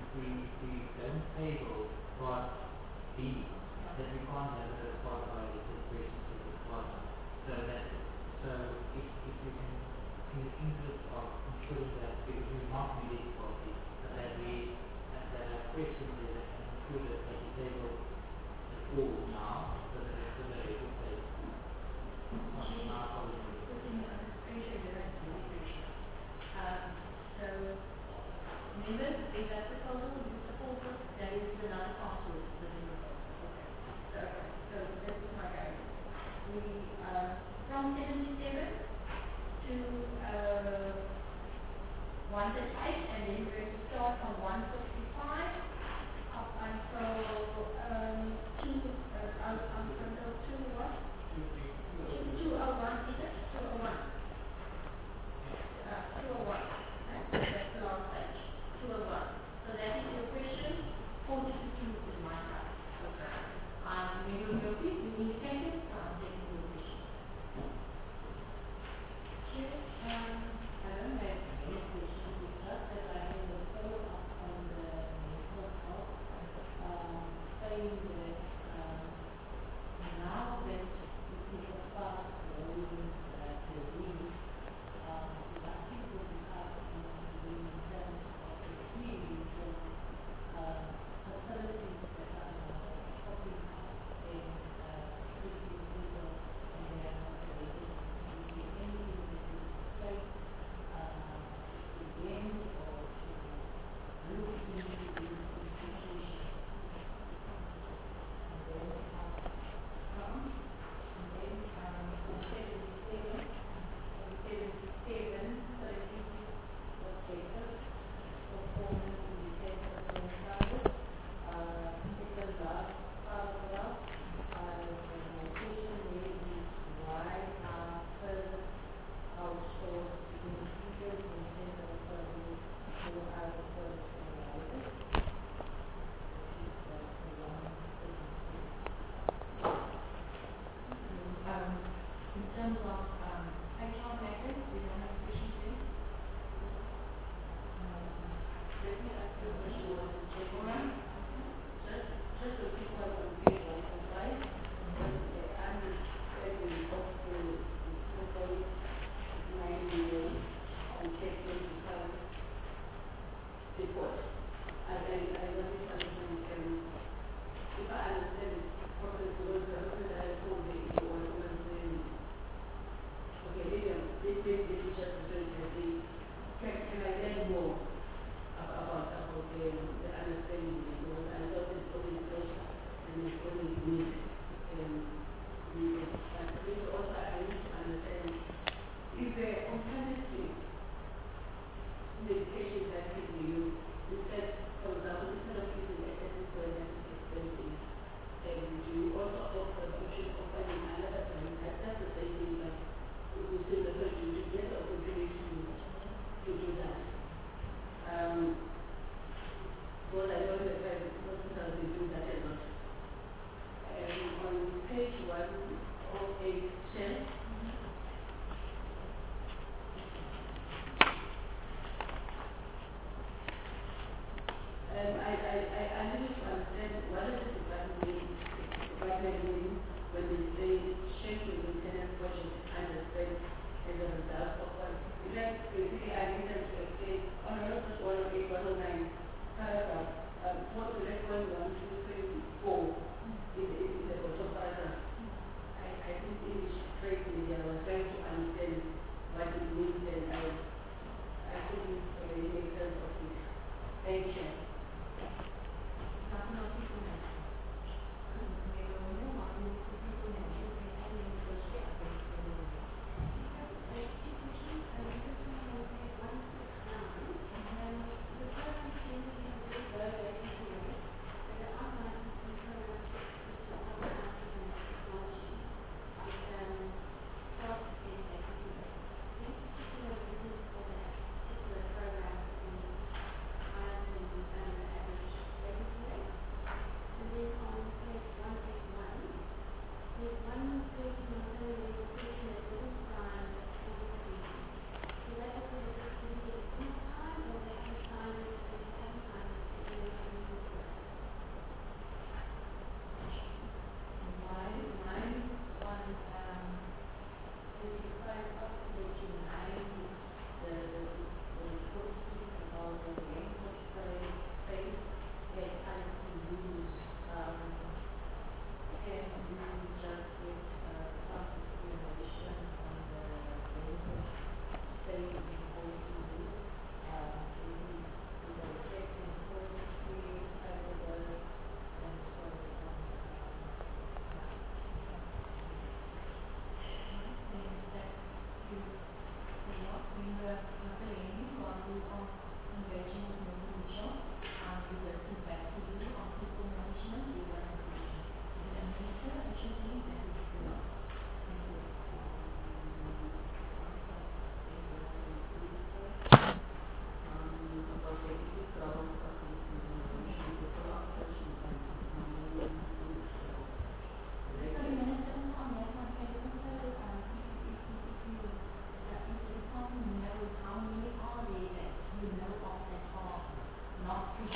we don't table part B, then we can't have it as part I if the question is at part I. So if you can, in the interest of ensuring that because we not delete part B, but that our questions is included at the table at all now, so that it's a very good table. So, members, if that's the proposal, if you support it, that is another password within the proposal. Okay. So this is my guidance. We, from 77 to 138, and then we're going to start from 155 up until 201, is it? 201. 201. That's the last page. 201. So that is your question. 42 is my time. Okay. Member Murphy, you indicated, so I'm taking your question. Chair, I don't have any questions. It's just that I have a follow-up on the mental health, saying that now that it is a fast-growing disease, young people become in terms of experience facilities that are popping up and treating people and they are not related to anything that is place again or to look into these institutions. And then in terms of HR matters, we don't have questions here. let me ask you a question on the check. Just a quick one on page 105. Understanding of the proposed 9 million on check 25 report. I wanted to understand, if I understand it properly, because the person that I told me was saying, okay, maybe it's just a very can I learn more about the understanding, because I thought it's only pressure and it's only need but also I need to understand if the alternative medication that people use, instead, for example, instead of using SSRI that is expensive, and you also offer the option of finding another brand that's the same thing, but we still refer to get the opportunity to do that. Well, I know that hospitals they do that a lot. On page 108, Shell, I need to understand what does the department mean when they say shape the maintenance budget understand as a result of what. In fact, basically I need them to explain on not just 108, 109 paragraph, what the next 1, 2, 3, 4 in the bottom paragraph. I think English straight me, I was trying to understand what it means and I couldn't really make sense of it. Thank you. Nothing else people mention.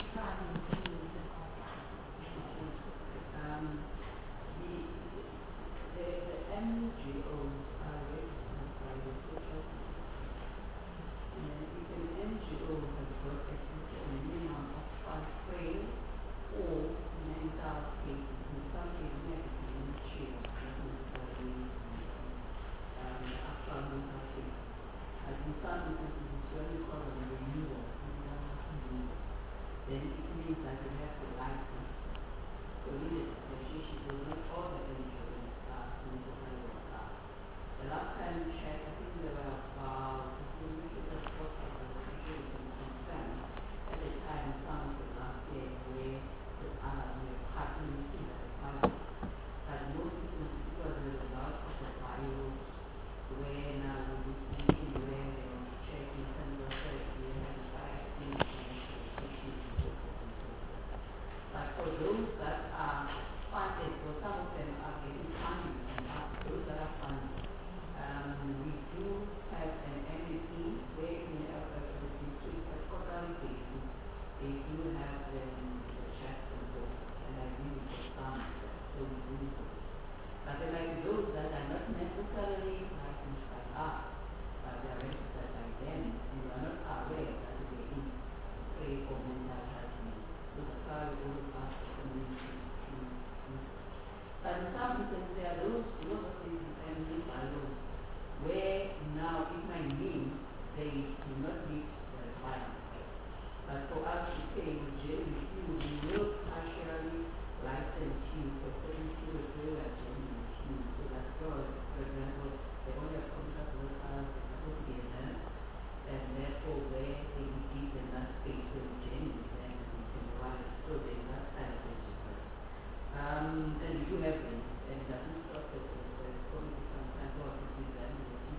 subscribing to the compliance. The NGOs are registered by the social security. If an NGO has got a minimum of 5 frames or mental cases, in some cases negative in share, not necessarily actual mental case. As in some instances, it's only called a renewal, then it means that you have to license. So in this association, it was not all the NGOs necessarily are. The last time we checked, I think there were about, as far as the situation is concerned, at the time, some of the last year were partnering in the requirements. But most instances, it was a result of the virus, where now we see where they want to check in terms of we have the vaccine, but for those that are funded, for some of them are getting funding from us, those that are funded, we do have an MEP where in the district at quarterly basis, they do have the checks and books, and I really get some of that, so we do it. But there might be those that are not necessarily licensed by us, but they are registered by them, and you are not aware that they are in free for mental health needs. So that's why we always ask the community to use. But in some instances, there are those of these determined by law, where now it might mean they do not meet the requirements. But for us to say, we will partially license you for certain periods where we are genuine you. So that's why, for example, they only have contract workers, they're supposed to be a nurse, and therefore where they give them that space to genuine them and we can provide it. So there's that kind of register. And we do have them, and it doesn't stop it. There's probably sometimes what we give them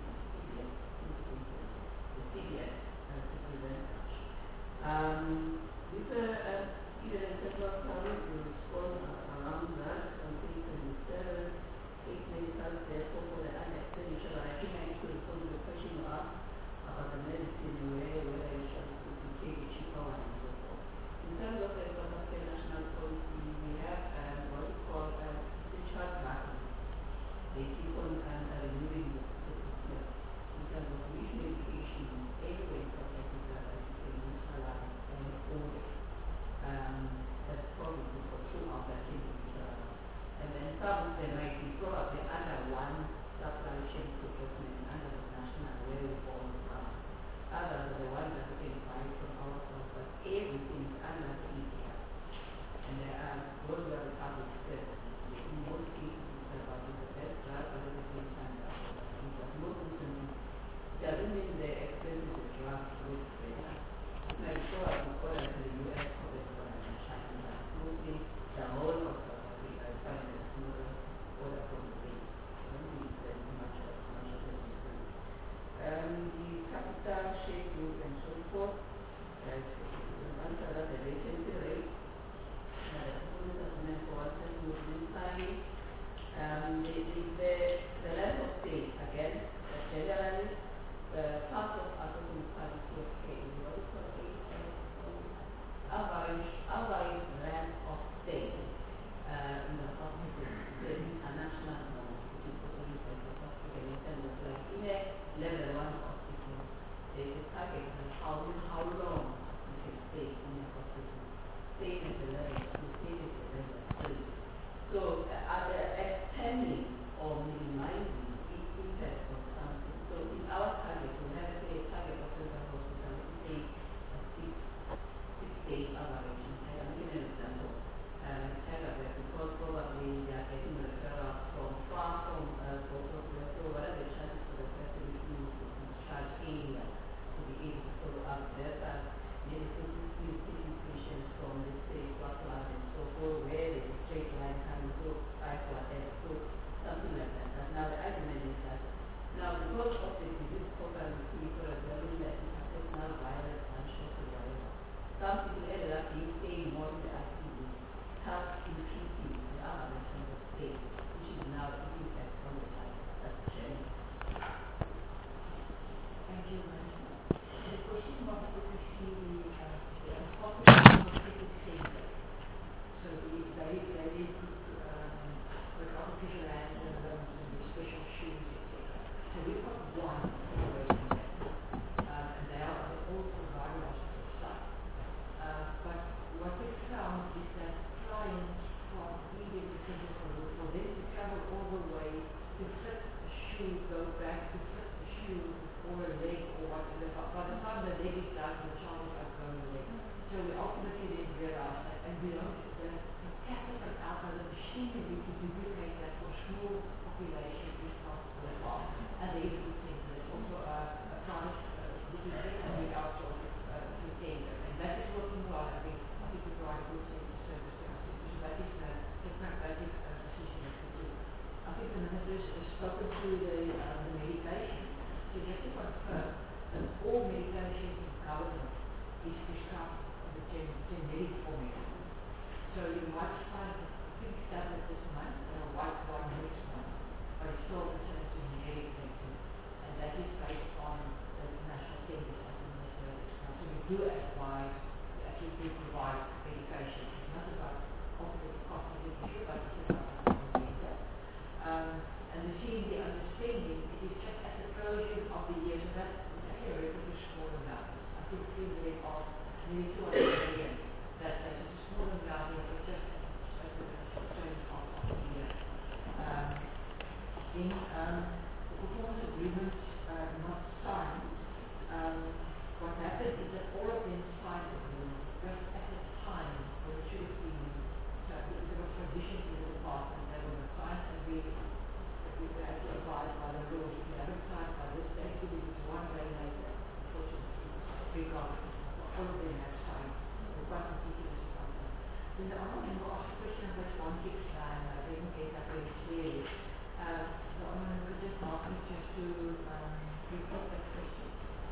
the CBS to prevent such. With even a central power to respond around that, on page 27, it makes us therefore for the expenditure. But I think I need to respond to the question you asked about the medicine, where I should take a cheaper one and so forth. In terms of the South African national policy, we have what we call essential drugs. They keep on renewing the system in terms of which medication anyway in South Africa that you can neutralize and order. That's probably for throughout that and then some of them might be probably under one supply chain procurement under the national where we all from. Others are the ones that we can buy from ourselves, but everything is under the EPR. And there are those are the public services. In most cases, it's about the best drug, but at the same time, but most instances, it doesn't mean the expenses of drugs work better. It might show up before to the US for the China, but mostly the whole of South Africa is finding a smaller order from the base. I don't think there's much of a difference. The capital shape group and so forth, answer that the vacancy rate, performance assessment for assessment movement planning, the length of stay, again, generally, part of assessment planning is okay. What is called average length of stay in the hospital, the international norm, which is totally for South Africa in terms of like in a level 1 hospital, there is a target of how long you can stay in a hospital. Stay at the level 2, stay at the level 3. So extending or minimizing the impact of something. So in our target, we have a target of the hospital, let's say a 6-day average. I'll give you an example. Because probably they are getting referrals from far from so what are the chances for the person who is in discharge area to be able to follow up better? Medicine is taking patients from, let's say, Swaziland and so forth, where there's a straight line coming to 5 whatever, so something like that. But now the argument is that now because of the disease program, for example, like intestinal virus, anxious, or whatever, some people ended up staying more in the ICU, have increasing the average number of stays, which is now the impact on the child. That's general. Thank you, Madam. The question was if you see the hospital found is that clients from India to Singapore, for them to travel all the way to fit a shoe, go back to fit the shoe or a leg or whatever. By the time the leg is done, the child is outgrown the leg. So we ultimately then realized that, and we don't, the capital outside the machinery to duplicate that for small population is not worthwhile. And there is a good thing. There's also a private, we can get and we outsource it to tender. And that is working well. I think we provide good service to our system. So that is the pragmatic decision that we took. I think the minister has spoken to the medication. So just to confirm that all medication in government is prescribed in the generic format. So you might find a pink tablet this month and a white one next month, but it's still the same generic medicine. And that is based on the national tenders as the minister has explained. So we do advise to actually provide medication. It's not about ultimately cost of the issue, but it's about the data. And the CND understanding, it is just at the closure of the year, so that is actually a relatively small amount. I think 3 million of nearly 200 million. That is a small amount, but just at the closure of the year. In the performance agreements not signed, what happened is that all of them signed the agreement just at the time when it should have been. So there was transition in the department, they were not signed, and we had to abide by the rules. If you haven't signed by this date, it is 1 day later. Unfortunately, regardless, all of them have signed. We're quite meticulous about that. Then the honourable member asked a question on page 169. I didn't get that very clearly. The honourable member just asked me just to repeat that question.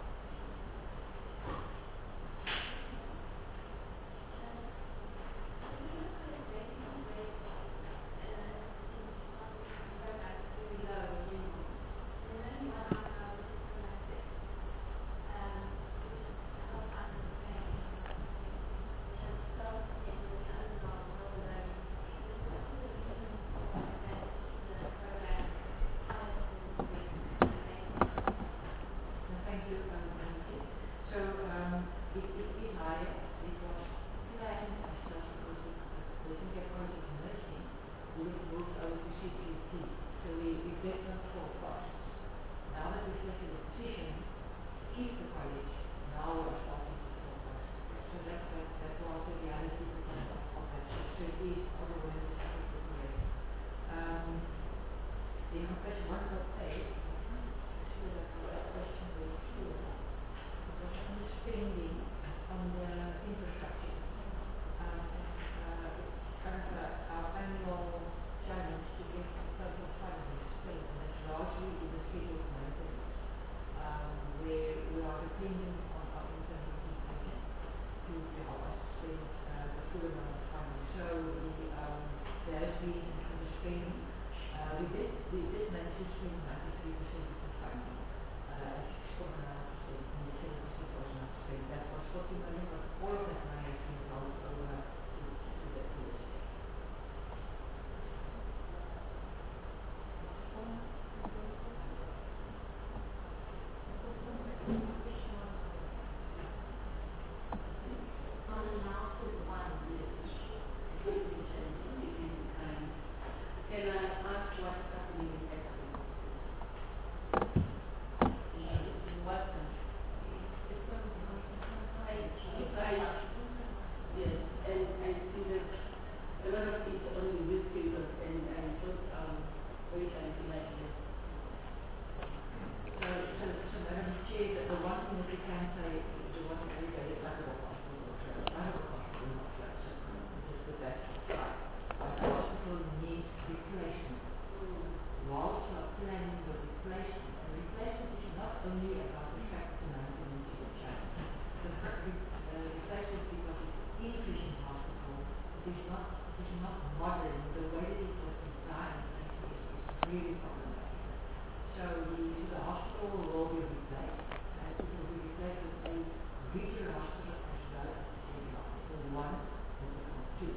Really problematic. So the hospital will be replaced, and it will be replaced with a regional hospital as well as a city hospital. One will become two.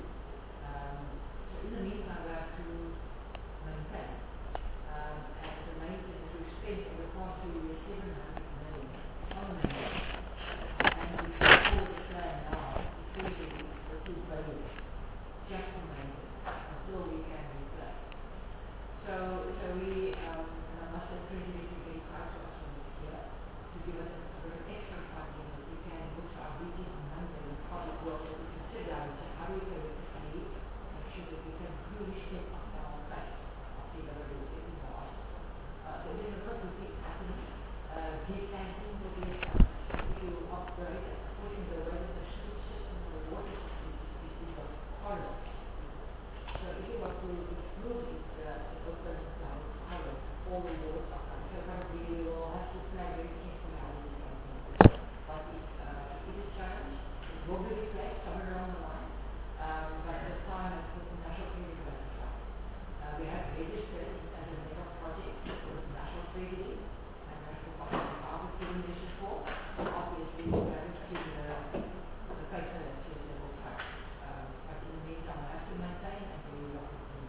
So in the meantime, we have to maintain. And the maintenance we've spent in the past 2 years, 700 million on maintenance. And we can pull the plan now, increasing the 2 billion. just for maintenance until we can replace. So we, and I must say, Treasury is very kind to us for this year to give us a bit of extra funding that we can go to our meeting on Monday with public work that we can sit down and say, how do we collectively make sure that we can really step up our pace of delivery in the office. So there's a lot of things happening. Decanting will be a challenge. If you operate according to the way that the sewage system or the water system is in the corridors. So if you want to improve it, it opens down the corridor, all the doors are done. So currently we will have to plan very carefully how we do something. But it is a challenge. It will be replaced somewhere along the line. But the time is with the National Treasury to try. We have registered it as a mega project with the National Treasury. And National Public Department giving this support. Obviously, we haven't seen the paper that says they will try. But in the meantime, I have to maintain and do a lot of things.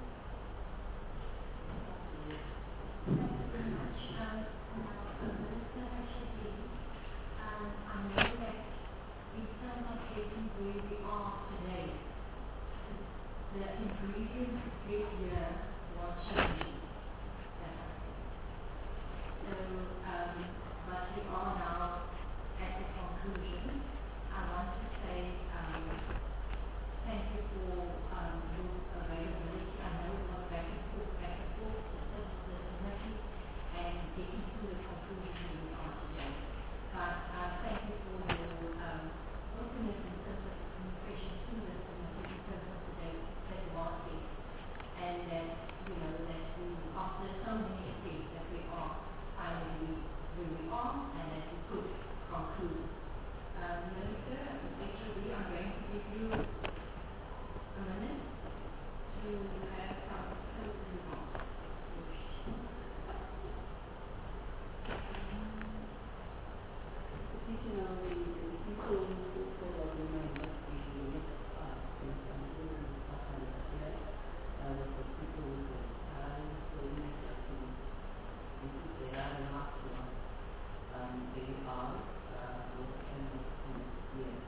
Thank you very much. Minister Hashidi, I know that in terms of getting where we are today, the ingredients this year was changing. So, but we are now at the conclusion. I want to say thank you for your availability. I know it was back and forth, the committee, and getting to the conclusion where we are today. But thank you for your openness in terms of the communication to the committee in terms of the date that was set. And that, you know, that we, after so many things that we are finally where we are and that we could conclude. Minister, actually, I'm going to give you a minute to have some closing remarks. You know, the people who follow the members, the next part, in terms of the people with the time, so we make that because they are the maximum, they are, and yes,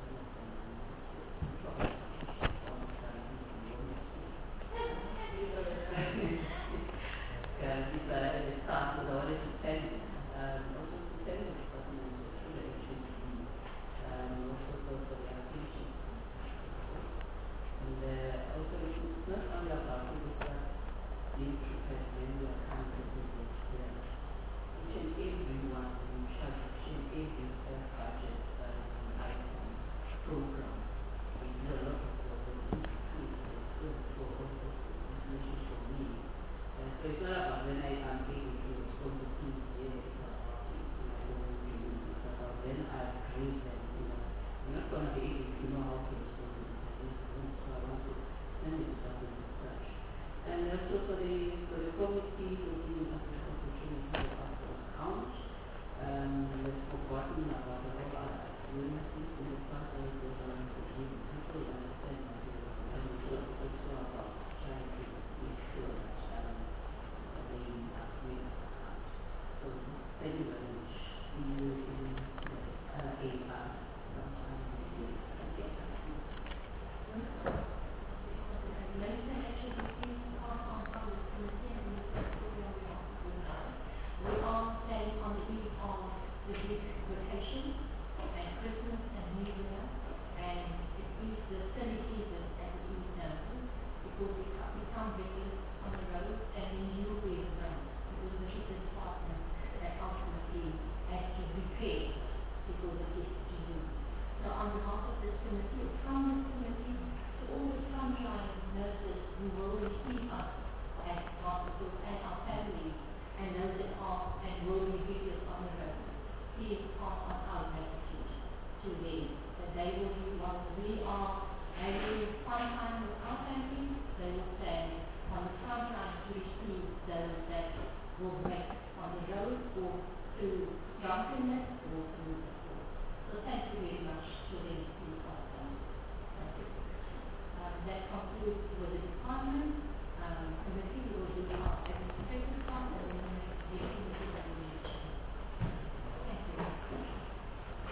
that concludes with the department. Committee will do our administrative part and then the committee evaluation.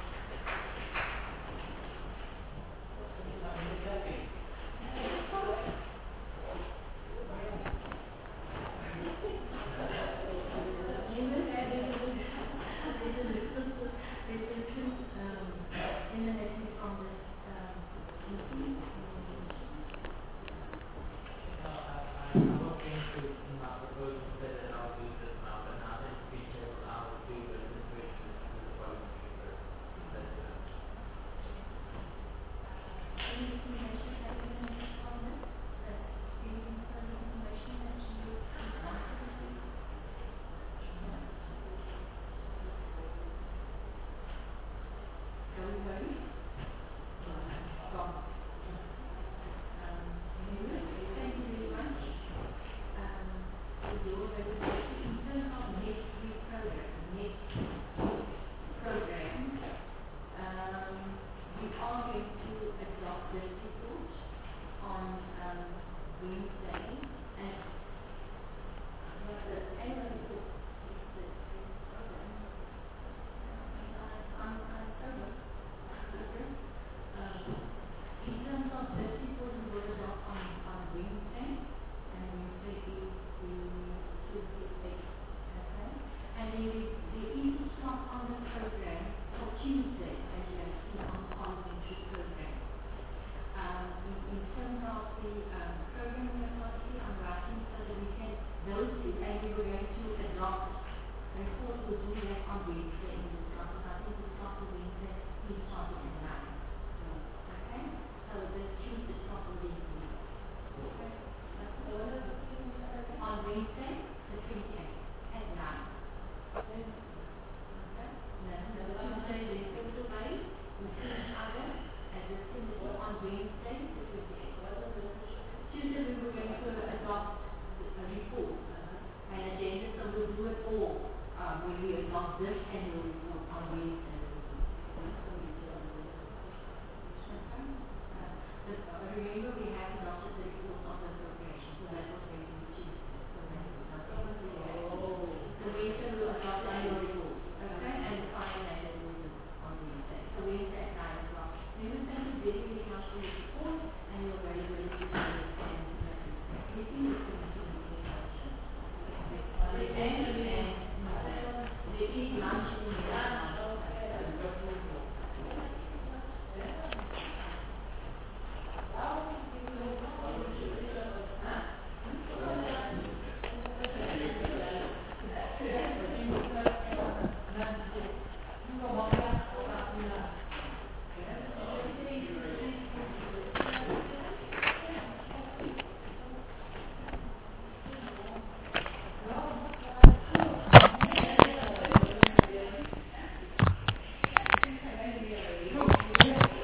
Thank you. proposal said that I would do this now, but now that it's been tabled, I will do the situation to the parliamentary first. That's it. Any information that you can make on this? Any further information that you want to receive? Everybody? Stop. Anyway, thank you very much. For your presentation. In terms of next week's program, we are going to adopt this report on Wednesday, and the annual report is the program. In terms of this report, we will adopt on Wednesday, and Wednesday is the 28th. Okay? And then there is a slot on the program for Tuesday, as you have seen on the parliamentary program. In terms of the programming authority, I'm writing so that we can, those two, and we were going to adopt a report. We'll do that on Wednesday in the slot, because I think the slot for Wednesday is starting at 9. Okay? So the Tuesday slot will be okay. On Wednesday, the 28th, at 9. Okay? Tuesday, the 5th of May, we see each other at the Assembly on Wednesday, the 28th. Tuesday, we were going to adopt a report, an agenda, so we'll do it all when we adopt this annual report on Wednesday. Remember, we